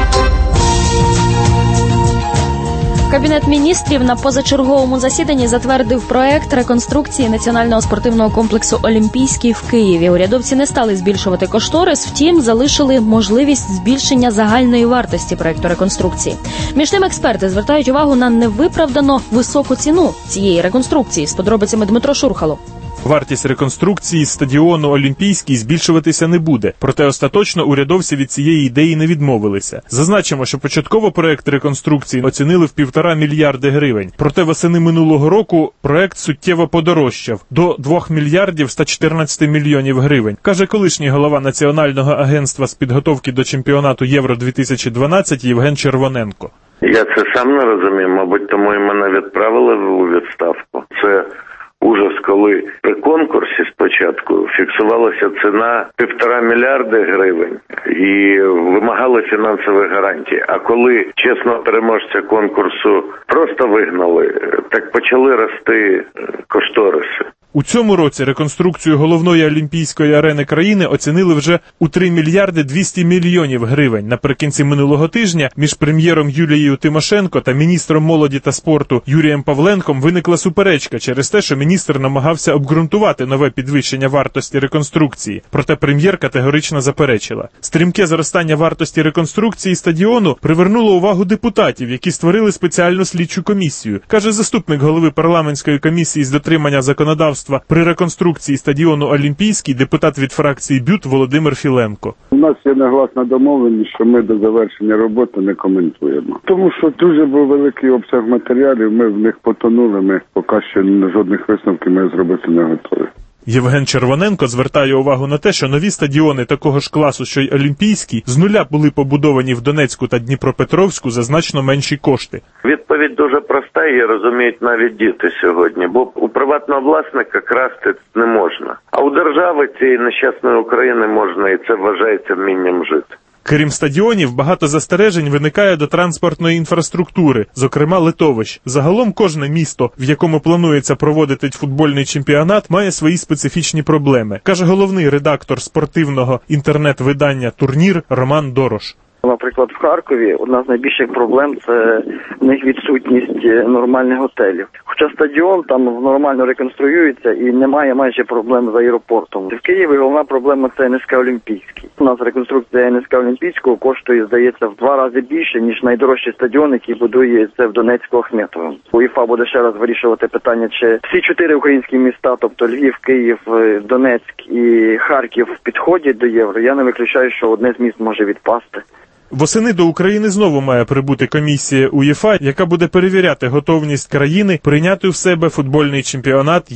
Кабінет міністрів на позачерговому засіданні затвердив проект реконструкції національного спортивного комплексу «Олімпійський» в Києві. Урядовці не стали збільшувати кошторис, втім, залишили можливість збільшення загальної вартості проекту реконструкції. Між тим, експерти звертають увагу на невиправдано високу ціну цієї реконструкції. З подробицями Дмитро Шурхало. Вартість реконструкції стадіону «Олімпійський» збільшуватися не буде, проте остаточно урядовці від цієї ідеї не відмовилися. Зазначимо, що початково проект реконструкції оцінили в 1,5 мільярди гривень. Проте восени минулого року проект суттєво подорожчав – до 2 мільярдів 114 мільйонів гривень, каже колишній голова Національного агентства з підготовки до чемпіонату Євро-2012 Євген Червоненко. Я це сам не розумію, мабуть, тому і мене відправили у відставку. Це ужас, коли при конкурсі спочатку фіксувалася ціна 1,5 мільярди гривень і вимагали фінансові гарантії. А коли чесного переможця конкурсу просто вигнали, так почали рости кошториси. У цьому році реконструкцію головної олімпійської арени країни оцінили вже у 3 мільярди 200 мільйонів гривень. Наприкінці минулого тижня між прем'єром Юлією Тимошенко та міністром молоді та спорту Юрієм Павленком виникла суперечка через те, що міністр намагався обґрунтувати нове підвищення вартості реконструкції. Проте прем'єр категорично заперечила. Стрімке зростання вартості реконструкції стадіону привернуло увагу депутатів, які створили спеціальну слідчу комісію, каже заступник голови парламентської комісії з дотримання законодавства при реконструкції стадіону «Олімпійський», депутат від фракції БЮТ Володимир Філенко. У нас є негласна домовленість, що ми до завершення роботи не коментуємо. Тому що дуже був великий обсяг матеріалів, ми в них потонули, ми поки що жодних висновків ми зробити не готові. Євген Червоненко звертає увагу на те, що нові стадіони такого ж класу, що й «Олімпійський», з нуля були побудовані в Донецьку та Дніпропетровську за значно менші кошти. Відповідь дуже проста, її розуміють навіть діти сьогодні, бо у приватного власника красти не можна. А у держави цієї нещасної України можна, і це вважається вмінням жити. Крім стадіонів, багато застережень виникає до транспортної інфраструктури, зокрема литовищ. Загалом кожне місто, в якому планується проводити футбольний чемпіонат, має свої специфічні проблеми, каже головний редактор спортивного інтернет-видання «Турнір» Роман Дорош. Наприклад, в Харкові одна з найбільших проблем – це в них відсутність нормальних готелів. Хоча стадіон там нормально реконструюється і немає майже проблем з аеропортом. В Києві головна проблема – це НСК «Олімпійський». У нас реконструкція НСК «Олімпійського» коштує, здається, в 2 рази більше, ніж найдорожчий стадіон, який будується в Донецьку Ахметовому. УЄФА буде ще раз вирішувати питання, чи всі 4 українські міста, тобто Львів, Київ, Донецьк і Харків, підходять до євро. Я не виключаю, що одне з міст може відпасти. Восени до України знову має прибути комісія УЄФА, яка буде перевіряти готовність країни прийняти в себе футбольний чемпіонат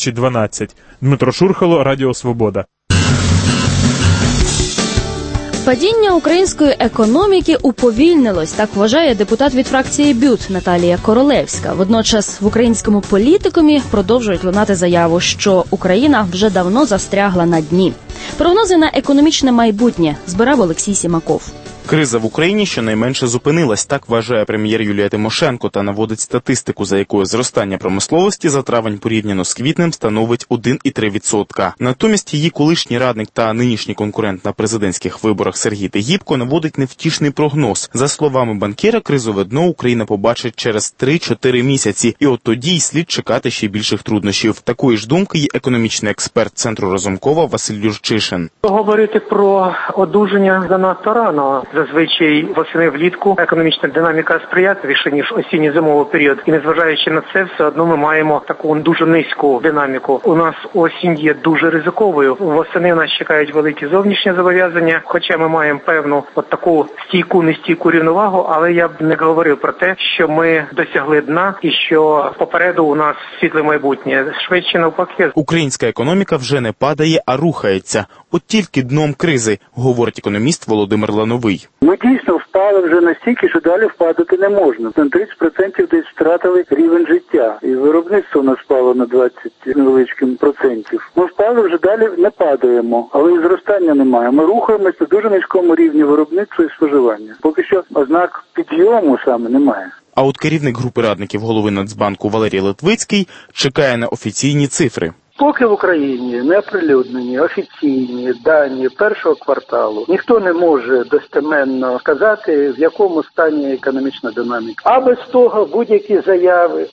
Євро-2012. Дмитро Шурхало, Радіо Свобода. Падіння української економіки уповільнилось, так вважає депутат від фракції БЮТ Наталія Королевська. Водночас в українському політикумі продовжують лунати заяву, що Україна вже давно застрягла на дні. Прогнози на економічне майбутнє збирав Олексій Сімаков. Криза в Україні щонайменше зупинилась, так вважає прем'єр Юлія Тимошенко та наводить статистику, за якою зростання промисловості за травень порівняно з квітнем становить 1,3%. Натомість її колишній радник та нинішній конкурент на президентських виборах Сергій Тегібко наводить невтішний прогноз. За словами банкіра, кризове дно Україна побачить через 3-4 місяці, і от тоді й слід чекати ще більших труднощів. Такої ж думки є економічний експерт Центру Разумкова Василь Юрчишин. Говорити про одужання занадто рано. Зазвичай восени-влітку економічна динаміка сприятливіша, ніж осінньо-зимовий період. І незважаючи на це, все одно ми маємо таку дуже низьку динаміку. У нас осінь є дуже ризиковою. Восени нас чекають великі зовнішні зобов'язання, хоча ми маємо певну от таку стійку-нестійку рівновагу, але я б не говорив про те, що ми досягли дна і що попереду у нас світле майбутнє. Швидше навпаки. Українська економіка вже не падає, а рухається. От тільки дном кризи, говорить економіст Володимир Лановий. Ми дійсно впали вже настільки, що далі впадати не можна. На 30% десь втратили рівень життя. І виробництво у нас впало на 20 невеличким процентів. Ми впали, вже далі не падаємо, але і зростання немає. Ми рухаємося на дуже низькому рівні виробництва і споживання. Поки що ознак підйому саме немає. А от керівник групи радників голови Нацбанку Валерій Литвицький чекає на офіційні цифри. Поки в Україні не оприлюднені офіційні дані першого кварталу, ніхто не може достеменно сказати, в якому стані економічна динаміка. А без того будь-які заяви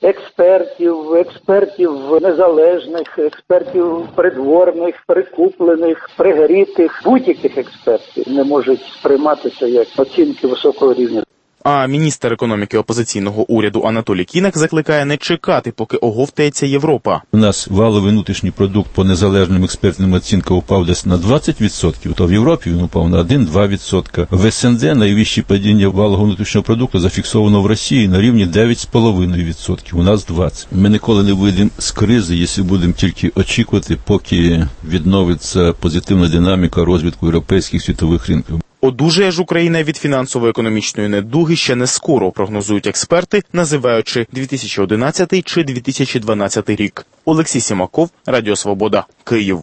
експертів незалежних, експертів придворних, прикуплених, пригрітих, будь-яких експертів не можуть сприйматися як оцінки високого рівня. А міністр економіки опозиційного уряду Анатолій Кінак закликає не чекати, поки оговтається Європа. У нас валовий внутрішній продукт по незалежним експертним оцінкам упав десь на 20%, то в Європі він упав на 1-2%. В СНД найвищі падіння валового внутрішнього продукту зафіксовано в Росії на рівні 9,5%, у нас 20%. Ми ніколи не вийдемо з кризи, якщо будемо тільки очікувати, поки відновиться позитивна динаміка розвитку європейських світових ринків. Одужає ж Україна від фінансово-економічної недуги ще не скоро, прогнозують експерти, називаючи 2011 чи 2012 рік. Олексій Сімаков, Радіо Свобода, Київ.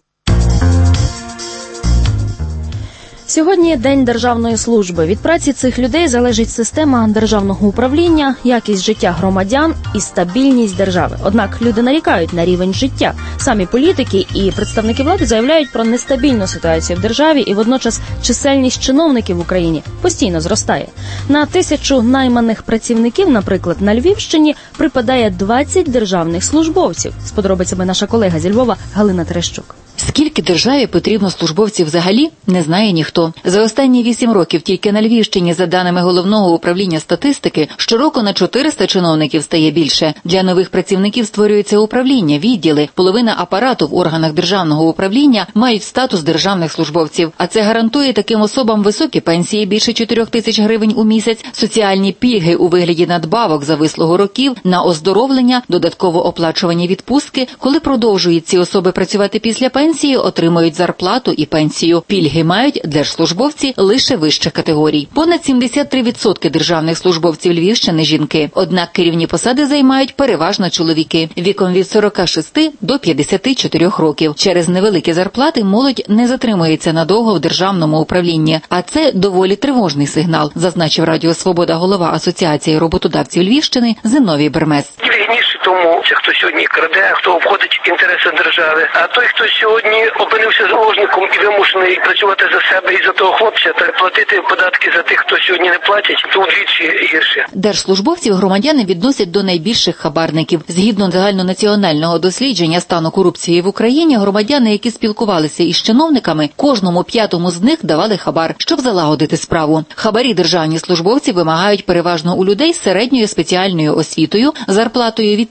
Сьогодні День державної служби. Від праці цих людей залежить система державного управління, якість життя громадян і стабільність держави. Однак люди нарікають на рівень життя. Самі політики і представники влади заявляють про нестабільну ситуацію в державі, і водночас чисельність чиновників в Україні постійно зростає. На 1000 найманих працівників, наприклад, на Львівщині припадає 20 державних службовців. З подробицями наша колега зі Львова Галина Терещук. Скільки державі потрібно службовців взагалі, не знає ніхто. За останні 8 років тільки на Львівщині, за даними Головного управління статистики, щороку на 400 чиновників стає більше. Для нових працівників створюються управління, відділи. Половина апарату в органах державного управління мають статус державних службовців. А це гарантує таким особам високі пенсії, більше 4 тисяч гривень у місяць, соціальні пільги у вигляді надбавок за вислугу років, на оздоровлення, додатково оплачувані відпустки. Коли продовжують ці особи працювати після пенсії, отримують зарплату і пенсію. Пільги мають держслужбовці лише вищих категорій. Понад 73% державних службовців Львівщини – жінки. Однак керівні посади займають переважно чоловіки віком від 46 до 54 років. Через невеликі зарплати молодь не затримується надовго в державному управлінні. А це доволі тривожний сигнал, зазначив Радіо Свобода голова Асоціації роботодавців Львівщини Зиновій Бермес. Вигідніше тому, хто сьогодні краде, хто обходить інтереси держави, а той, хто сьогодні опинився заложником і вимушений працювати за себе і за того хлопця та платити податки за тих, хто сьогодні не платить, то вдвічі гірше. Держслужбовців громадяни відносять до найбільших хабарників. Згідно загальнонаціонального дослідження стану корупції в Україні, громадяни, які спілкувалися із чиновниками, кожному 5-му з них давали хабар, щоб залагодити справу. Хабарі державні службовці вимагають переважно у людей з середньою спеціальною освітою, зарплатою від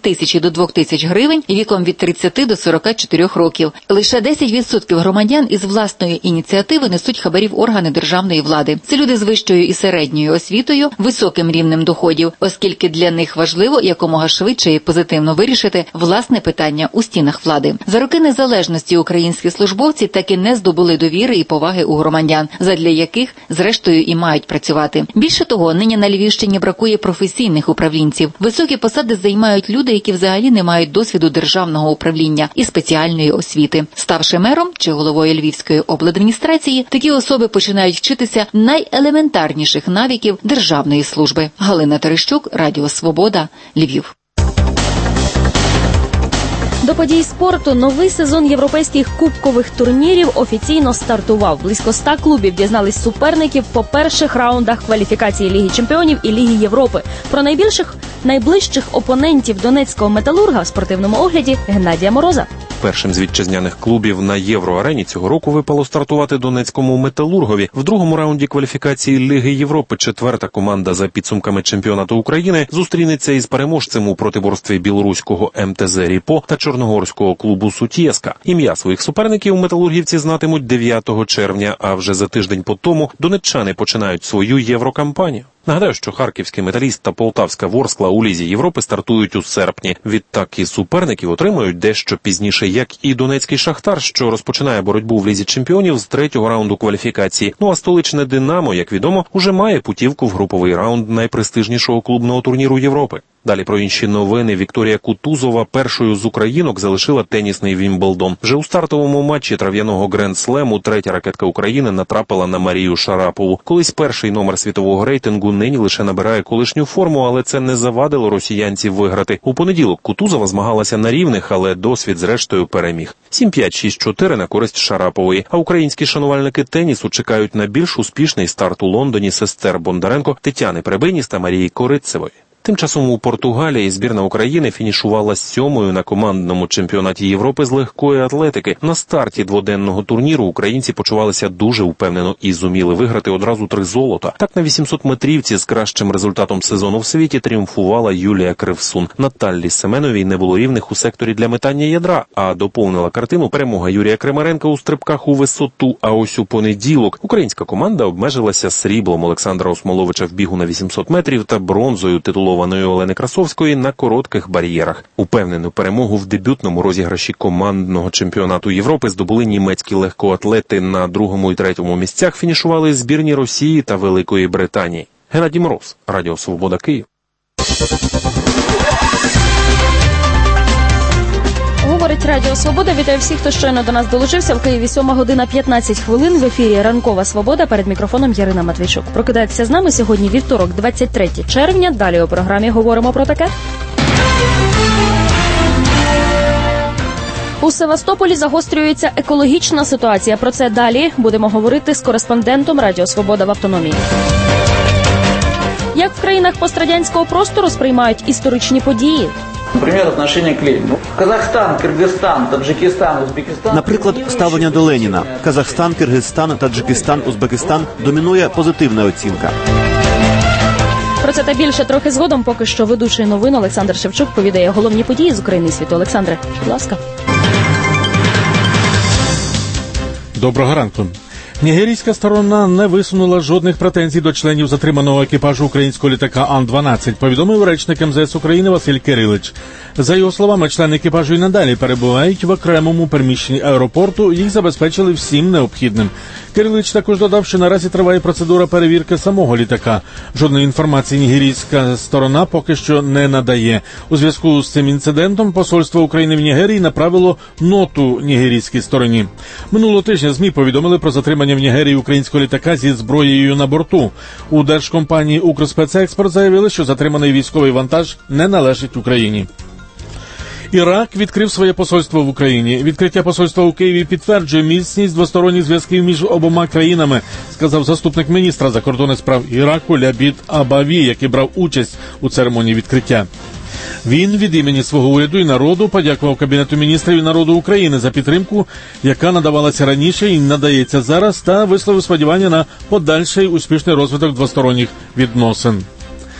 1000 до 2000 гривень віком від 30 до 44 років. Лише 10% громадян із власної ініціативи несуть хабарів органи державної влади. Це люди з вищою і середньою освітою, високим рівнем доходів, оскільки для них важливо якомога швидше і позитивно вирішити власне питання у стінах влади. За роки незалежності українські службовці таки не здобули довіри і поваги у громадян, задля яких, зрештою, і мають працювати. Більше того, нині на Львівщині бракує професійних управлінців. Високі посади займають люди, які взагалі не мають досвіду державного управління і спеціальної освіти. Ставши мером чи головою Львівської обладміністрації, такі особи починають вчитися найелементарніших навиків державної служби. Галина Терещук, Радіо Свобода, Львів. До подій спорту новий сезон європейських кубкових турнірів офіційно стартував. Близько 100 клубів дізнались суперників по перших раундах кваліфікації Ліги Чемпіонів і Ліги Європи. Про найближчих опонентів донецького «Металурга» в спортивному огляді Геннадія Мороза. Першим з вітчизняних клубів на Євроарені цього року випало стартувати донецькому «Металургові». В другому раунді кваліфікації Ліги Європи четверта команда за підсумками чемпіонату України зустрінеться із переможцем у протиборстві білоруського МТЗ «Ріпо» та чорногорського клубу «Сутєска». Ім'я своїх суперників металургівці знатимуть 9 червня, а вже за тиждень по тому донеччани починають свою єврокампанію. Нагадаю, що харківський «Металіст» та полтавська «Ворскла» у Лізі Європи стартують у серпні. Відтак і суперників отримають дещо пізніше, як і донецький «Шахтар», що розпочинає боротьбу в Лізі Чемпіонів з третього раунду кваліфікації. Ну а столичне «Динамо», як відомо, уже має путівку в груповий раунд найпрестижнішого клубного турніру Європи. Далі про інші новини. Вікторія Кутузова першою з українок залишила тенісний Вімблдон. Вже у стартовому матчі трав'яного Гранд-слему третя ракетка України натрапила на Марію Шарапову. Колись перший номер світового рейтингу нині лише набирає колишню форму, але це не завадило росіянці виграти. У понеділок Кутузова змагалася на рівних, але досвід зрештою переміг. 7-5, 6-4 на користь Шарапової. А українські шанувальники тенісу чекають на більш успішний старт у Лондоні сестер Бондаренко, Тетяни Пребиніс та Марії Корицевої. Тим часом у Португалії збірна України фінішувала 7-ю на командному чемпіонаті Європи з легкої атлетики. На старті дводенного турніру українці почувалися дуже впевнено і зуміли виграти одразу 3 золота. Так на 800-метрівці з кращим результатом сезону в світі тріумфувала Юлія Кривсун. Наталлі Семеновій не було рівних у секторі для метання ядра, а доповнила картину перемога Юрія Кремаренка у стрибках у висоту. А ось у понеділок українська команда обмежилася сріблом Олександра Осмоловича в бігу на 800 метрів та бронзою титулованої Олени Красовської на коротких бар'єрах. Упевнену перемогу в дебютному розіграші командного чемпіонату Європи здобули німецькі легкоатлети. На 2-му і 3-му місцях фінішували збірні Росії та Великої Британії. Геннадій Мороз, Радіо Свобода, Київ. Говорить Радіо Свобода. Вітаю всіх, хто щойно до нас долучився. В Києві 7:15 в ефірі «Ранкова Свобода». Перед мікрофоном Ярина Матвійчук. Прокидайтеся з нами сьогодні вівторок, 23 червня. Далі у програмі говоримо про таке. У Севастополі загострюється екологічна ситуація. Про це далі будемо говорити з кореспондентом Радіо Свобода в автономії. Як в країнах пострадянського простору сприймають історичні події? Наприклад, отношение к Ленину. Казахстан, Киргизстан, Таджикистан, Узбекистан. Наприклад, ставлення до Леніна. Казахстан, Киргизстан, Таджикистан, Узбекистан домінує позитивна оцінка. Про це та більше трохи згодом. Поки що ведучий новин Олександр Шевчук повідає головні події з України і світу. Олександре, будь ласка. Доброго ранку. Нігерійська сторона не висунула жодних претензій до членів затриманого екіпажу українського літака Ан-12, повідомив речник МЗС України Василь Кирилич. За його словами, члени екіпажу і надалі перебувають в окремому приміщенні аеропорту, їх забезпечили всім необхідним. Кирилич також додав, що наразі триває процедура перевірки самого літака. Жодної інформації нігерійська сторона поки що не надає. У зв'язку з цим інцидентом посольство України в Нігерії направило ноту нігерійській стороні. Минулого тижня ЗМІ повідомили про затримання в Нігерії українського літака зі зброєю на борту. У держкомпанії «Укрспецекспорт» заявили, що затриманий військовий вантаж не належить Україні. Ірак відкрив своє посольство в Україні. Відкриття посольства у Києві підтверджує міцність двосторонніх зв'язків між обома країнами, сказав заступник міністра закордонних справ Іраку Лябід Абаві, який брав участь у церемонії відкриття. Він від імені свого уряду і народу подякував Кабінету міністрів і народу України за підтримку, яка надавалася раніше і надається зараз, та висловив сподівання на подальший успішний розвиток двосторонніх відносин.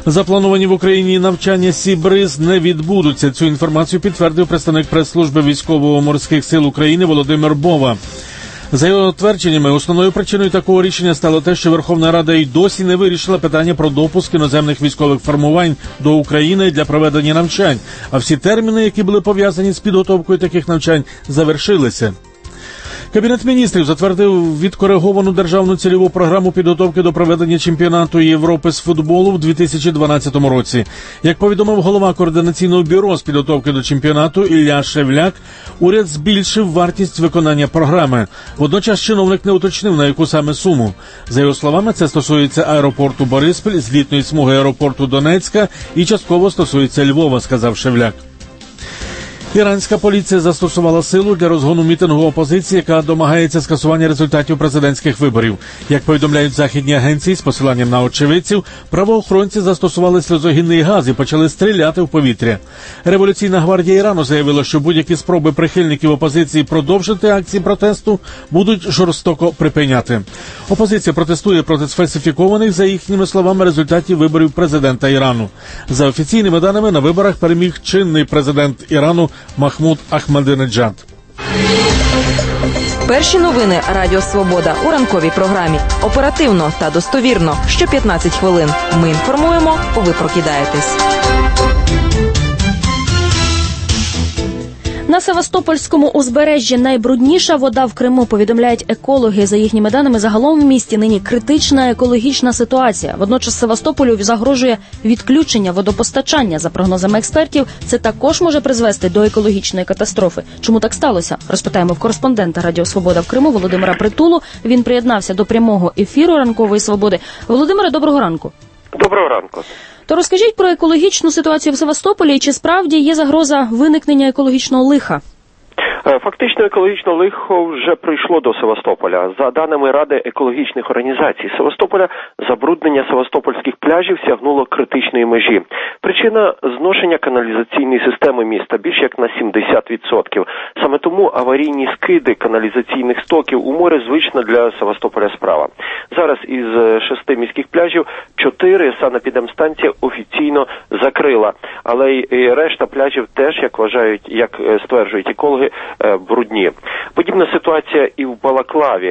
Заплановані в Україні навчання СІБРИЗ не відбудуться. Цю інформацію підтвердив представник прес-служби Військово-морських сил України Володимир Бова. За його твердженнями, основною причиною такого рішення стало те, що Верховна Рада й досі не вирішила питання про допуск іноземних військових формувань до України для проведення навчань, а всі терміни, які були пов'язані з підготовкою таких навчань, завершилися. Кабінет міністрів затвердив відкориговану державну цільову програму підготовки до проведення чемпіонату Європи з футболу в 2012 році. Як повідомив голова координаційного бюро з підготовки до чемпіонату Ілля Шевляк, уряд збільшив вартість виконання програми. Водночас чиновник не уточнив, на яку саме суму. За його словами, це стосується аеропорту Бориспіль, злітної смуги аеропорту Донецька і частково стосується Львова, сказав Шевляк. Іранська поліція застосувала силу для розгону мітингу опозиції, яка домагається скасування результатів президентських виборів. Як повідомляють західні агенції з посиланням на очевидців, правоохоронці застосували сльозогінний газ і почали стріляти в повітря. Революційна гвардія Ірану заявила, що будь-які спроби прихильників опозиції продовжити акції протесту будуть жорстоко припиняти. Опозиція протестує проти сфальсифікованих, за їхніми словами, результатів виборів президента Ірану. За офіційними даними, на виборах переміг чинний президент Ірану Махмуд Ахмадинеджад. Перші новини Радіо Свобода у ранковій програмі. Оперативно та достовірно. Що 15 хвилин. Ми інформуємо, ви прокидаєтесь. На Севастопольському узбережжі найбрудніша вода в Криму, повідомляють екологи. За їхніми даними, загалом в місті нині критична екологічна ситуація. Водночас Севастополю загрожує відключення водопостачання. За прогнозами експертів, це також може призвести до екологічної катастрофи. Чому так сталося? Розпитаємо в кореспондента Радіо Свобода в Криму Володимира Притулу. Він приєднався до прямого ефіру Ранкової Свободи. Володимире, доброго ранку. Доброго ранку. То розкажіть про екологічну ситуацію в Севастополі, чи справді є загроза виникнення екологічного лиха? Фактично, екологічне лихо вже прийшло до Севастополя. За даними Ради екологічних організацій Севастополя, забруднення севастопольських пляжів сягнуло критичної межі. Причина – зношення каналізаційної системи міста більш як на 70%. Саме тому аварійні скиди каналізаційних стоків у море звична для Севастополя справа. Зараз із 6 міських пляжів 4 санепідемстанція офіційно закрила. Але й решта пляжів теж, як стверджують екологи, брудні. Подібна ситуація і в Балаклаві,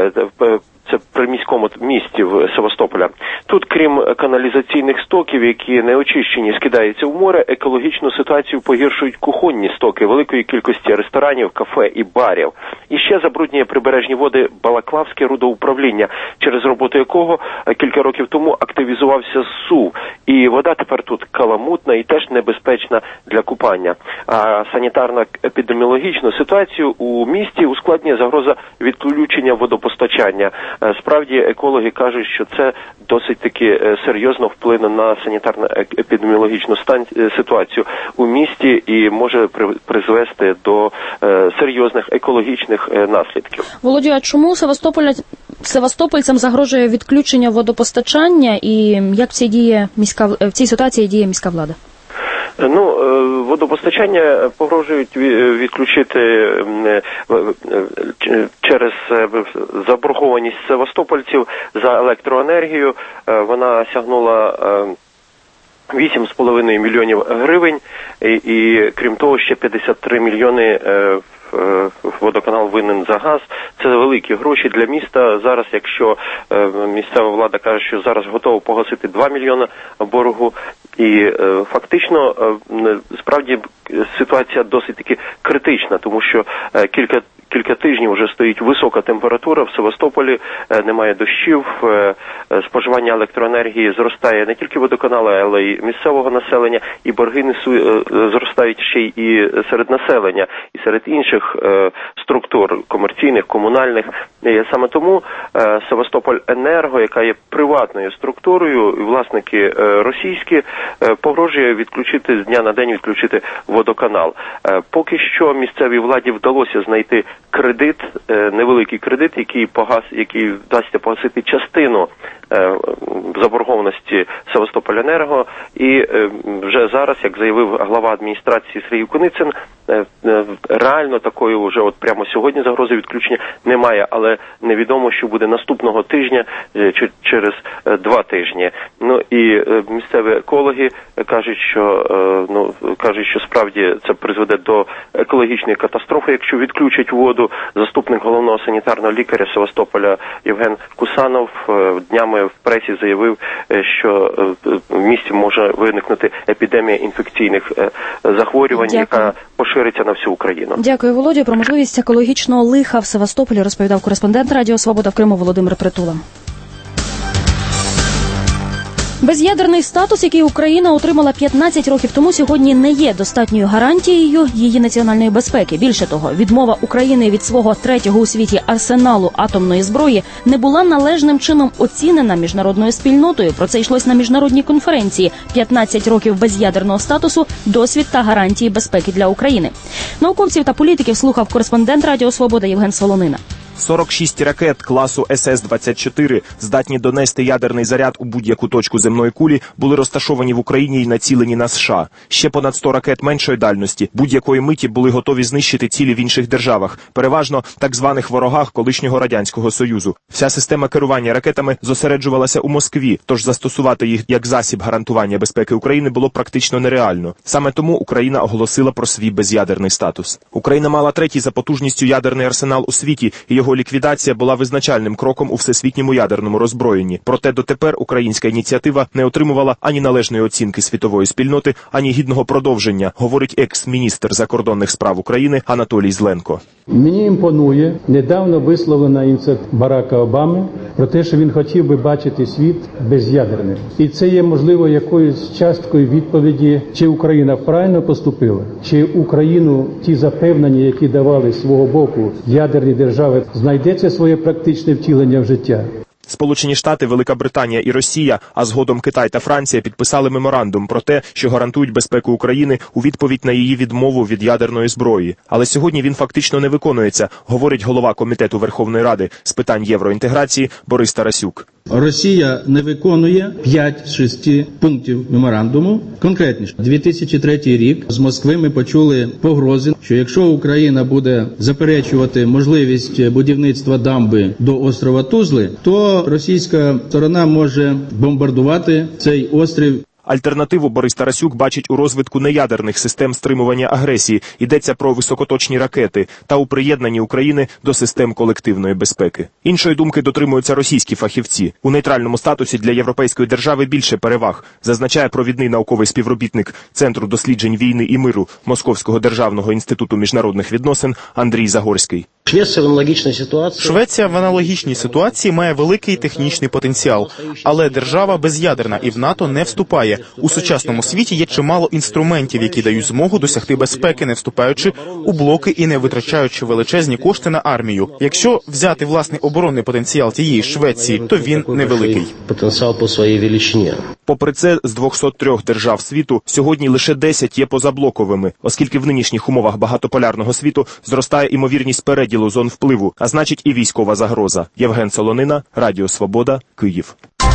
це при міському місті в Севастополя. Тут, крім каналізаційних стоків, які не очищені, скидаються в море, екологічну ситуацію погіршують кухонні стоки великої кількості ресторанів, кафе і барів. І ще забруднює прибережні води Балаклавське рудоуправління, через роботу якого кілька років тому активізувався СУВ. І вода тепер тут каламутна і теж небезпечна для купання. А санітарно-епідеміологічну ситуацію у місті ускладнює загроза відключення водопостачання. Справді, екологи кажуть, що це досить таки серйозно вплине на санітарно-епідеміологічну ситуацію у місті і може призвести до серйозних екологічних наслідків. Володю, а чому севастопольцям загрожує відключення водопостачання і як в цій ситуації діє міська влада? Водопостачання погрожують відключити через заборгованість севастопольців за електроенергію. Вона сягнула 8,5 мільйонів гривень і крім того, ще 53 мільйони водоканал винен за газ. Це великі гроші для міста. Зараз, якщо місцева влада каже, що зараз готова погасити 2 мільйони боргу, і фактично, справді, ситуація досить таки критична, тому що кілька тижнів вже стоїть висока температура в Севастополі, немає дощів, споживання електроенергії зростає не тільки водоканали, але й місцевого населення, і борги зростають ще й серед населення, і серед інших структур комерційних, комунальних. І саме тому Севастополь-Енерго, яка є приватною структурою, і власники російські, погрожує відключити з дня на день водоканал. Поки що місцевій владі вдалося знайти кредит, невеликий кредит, який вдасться погасити частину заборгованості Севастополь-Енерго. І вже зараз, як заявив глава адміністрації Сергій Куницин, реально такої вже от прямо сьогодні загрози відключення немає, але невідомо, що буде наступного тижня чи через 2 тижні. Ну і місцеві екологи кажуть, що справді це призведе до екологічної катастрофи, якщо відключать воду. Заступник головного санітарного лікаря Севастополя Євген Кусанов днями в пресі заявив, що в місті може виникнути епідемія інфекційних захворювань, яка пошириться на всю Україну. Дякую, Володю. Про можливість екологічного лиха в Севастополі розповідав кореспондент Радіо Свобода в Криму Володимир Притула. Без'ядерний статус, який Україна отримала 15 років тому, сьогодні не є достатньою гарантією її національної безпеки. Більше того, відмова України від свого 3-го у світі арсеналу атомної зброї не була належним чином оцінена міжнародною спільнотою. Про це йшлось на міжнародній конференції «15 років без'ядерного статусу. Досвід та гарантії безпеки для України». Науковців та політиків слухав кореспондент Радіо Свобода Євген Солонина. 46 ракет класу СС-24, здатні донести ядерний заряд у будь-яку точку земної кулі, були розташовані в Україні і націлені на США. Ще понад 100 ракет меншої дальності будь-якої миті були готові знищити цілі в інших державах, переважно так званих ворогах колишнього Радянського Союзу. Вся система керування ракетами зосереджувалася у Москві, тож застосувати їх як засіб гарантування безпеки України було практично нереально. Саме тому Україна оголосила про свій без'ядерний статус. Україна мала 3-й за потужністю ядерний арсенал у світі, і його ліквідація була визначальним кроком у всесвітньому ядерному роззброєнні. Проте дотепер українська ініціатива не отримувала ані належної оцінки світової спільноти, ані гідного продовження, говорить екс-міністр закордонних справ України Анатолій Зленко. Мені імпонує недавно висловлена ініціатива Барака Обами про те, що він хотів би бачити світ без'ядерним. І це є, можливо, якоюсь часткою відповіді, чи Україна правильно поступила, чи Україну ті запевнення, які давали з свого боку ядерні держави, знайдеться своє практичне втілення в життя. Сполучені Штати, Велика Британія і Росія, а згодом Китай та Франція підписали меморандум про те, що гарантують безпеку України у відповідь на її відмову від ядерної зброї. Але сьогодні він фактично не виконується, говорить голова Комітету Верховної Ради з питань євроінтеграції Борис Тарасюк. Росія не виконує 5 з 6 пунктів меморандуму. Конкретніше, 2003 рік з Москви ми почули погрози, що якщо Україна буде заперечувати можливість будівництва дамби до острова Тузли, то російська сторона може бомбардувати цей острів. Альтернативу Борис Тарасюк бачить у розвитку неядерних систем стримування агресії. Йдеться про високоточні ракети та у приєднанні України до систем колективної безпеки. Іншої думки дотримуються російські фахівці. У нейтральному статусі для європейської держави більше переваг, зазначає провідний науковий співробітник Центру досліджень війни і миру Московського державного інституту міжнародних відносин Андрій Загорський. Швеція в аналогічній ситуації має великий технічний потенціал, але держава без'ядерна і в НАТО не вступає. У сучасному світі є чимало інструментів, які дають змогу досягти безпеки, не вступаючи у блоки і не витрачаючи величезні кошти на армію. Якщо взяти власний оборонний потенціал тієї Швеції, то він невеликий. Потенціал по своїй величині. Попри це, з 203 держав світу сьогодні лише 10 є позаблоковими, оскільки в нинішніх умовах багатополярного світу зростає імовірність переділу зон впливу, а значить і військова загроза. Євген Солонина, Радіо Свобода, Київ.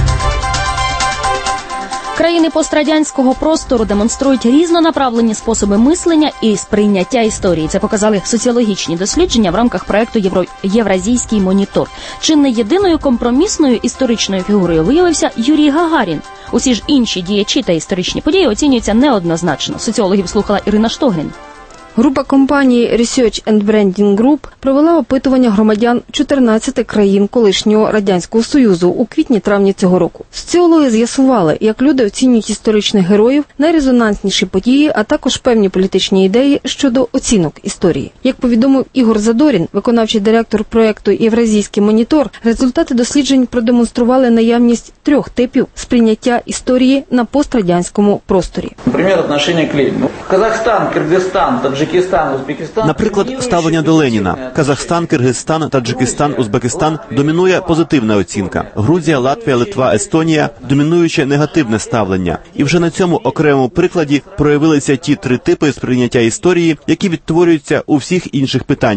Країни пострадянського простору демонструють різнонаправлені способи мислення і сприйняття історії. Це показали соціологічні дослідження в рамках проекту «Євразійський монітор». Чи не єдиною компромісною історичною фігурою виявився Юрій Гагарін? Усі ж інші діячі та історичні події оцінюються неоднозначно. Соціологів слухала Ірина Штогрін. Група компанії Research and Branding Group провела опитування громадян 14 країн колишнього Радянського Союзу у квітні-травні цього року. Соціологи з'ясували, як люди оцінюють історичних героїв, найрезонансніші події, а також певні політичні ідеї щодо оцінок історії. Як повідомив Ігор Задорін, виконавчий директор проєкту «Євразійський монітор», результати досліджень продемонстрували наявність 3 типів сприйняття історії на пострадянському просторі. Наприклад, відношення к Леніну. Казахстан, Киргизстан, Наприклад, ставлення до Леніна. Казахстан, Киргизстан, Таджикистан, Узбекистан – домінує позитивна оцінка. Грузія, Латвія, Литва, Естонія – домінуюче негативне ставлення. І вже на цьому окремому прикладі проявилися ті 3 типи сприйняття історії, які відтворюються у всіх інших питаннях.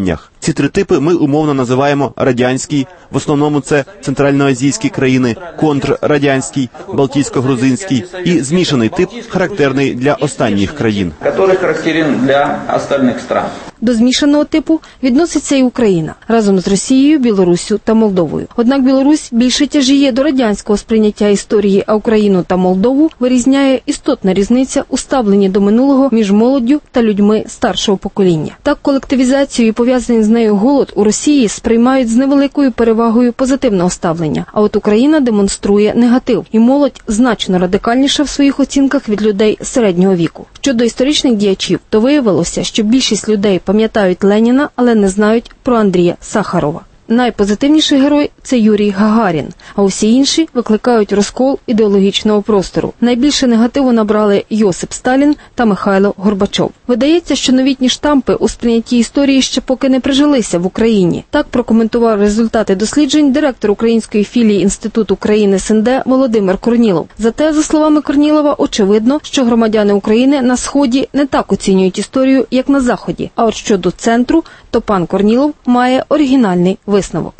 Ці три типи ми умовно називаємо радянський, в основному це центральноазійські країни, контррадянський, балтійсько-грузинський і змішаний тип, характерний для останніх країн. Який характерен для остальних стран. До змішаного типу відноситься і Україна разом з Росією, Білоруссю та Молдовою. Однак Білорусь більше тяжіє до радянського сприйняття історії, а Україну та Молдову вирізняє істотна різниця у ставленні до минулого між молоддю та людьми старшого покоління. Так, колективізацію і пов'язаний з нею голод у Росії сприймають з невеликою перевагою позитивного ставлення, а от Україна демонструє негатив, і молодь значно радикальніша в своїх оцінках від людей середнього віку. Щодо історичних діячів, то виявилося, що більшість людей пам'ятають Леніна, але не знають про Андрія Сахарова. Найпозитивніший герой – це Юрій Гагарін, а усі інші викликають розкол ідеологічного простору. Найбільше негативу набрали Йосип Сталін та Михайло Горбачов. Видається, що новітні штампи у сприйнятті історії ще поки не прижилися в Україні. Так прокоментував результати досліджень директор української філії Інституту України СНД Володимир Корнілов. Зате, за словами Корнілова, очевидно, що громадяни України на Сході не так оцінюють історію, як на Заході. А от щодо центру, то пан Корнілов має оригінальний висновок.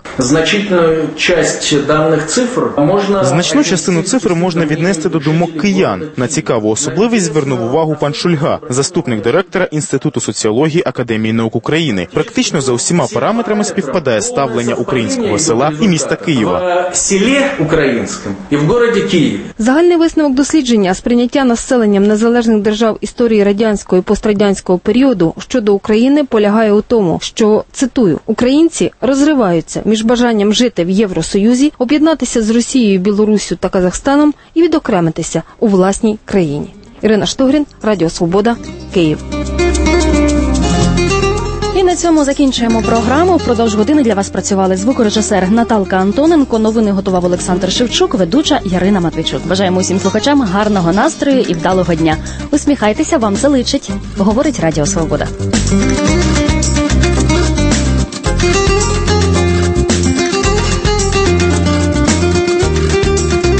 Значну частину цифр можна віднести до думок киян. На цікаву особливість звернув увагу пан Шульга, заступник директора Інституту соціології Академії наук України. Практично за усіма параметрами співпадає ставлення українського села і міста Києва. Загальний висновок дослідження сприйняття населенням незалежних держав історії радянського і пострадянського періоду щодо України полягає у тому, що, цитую, «українці розриваються між бажанням жити в Євросоюзі, об'єднатися з Росією, Білоруссю та Казахстаном і відокремитися у власній країні». Ірина Штогрін, Радіо Свобода, Київ. І на цьому закінчуємо програму. Впродовж години для вас працювали звукорежисер Наталка Антоненко, новини готував Олександр Шевчук, ведуча Ярина Матвійчук. Бажаємо усім слухачам гарного настрою і вдалого дня. Усміхайтеся, вам це личить. Говорить Радіо Свобода.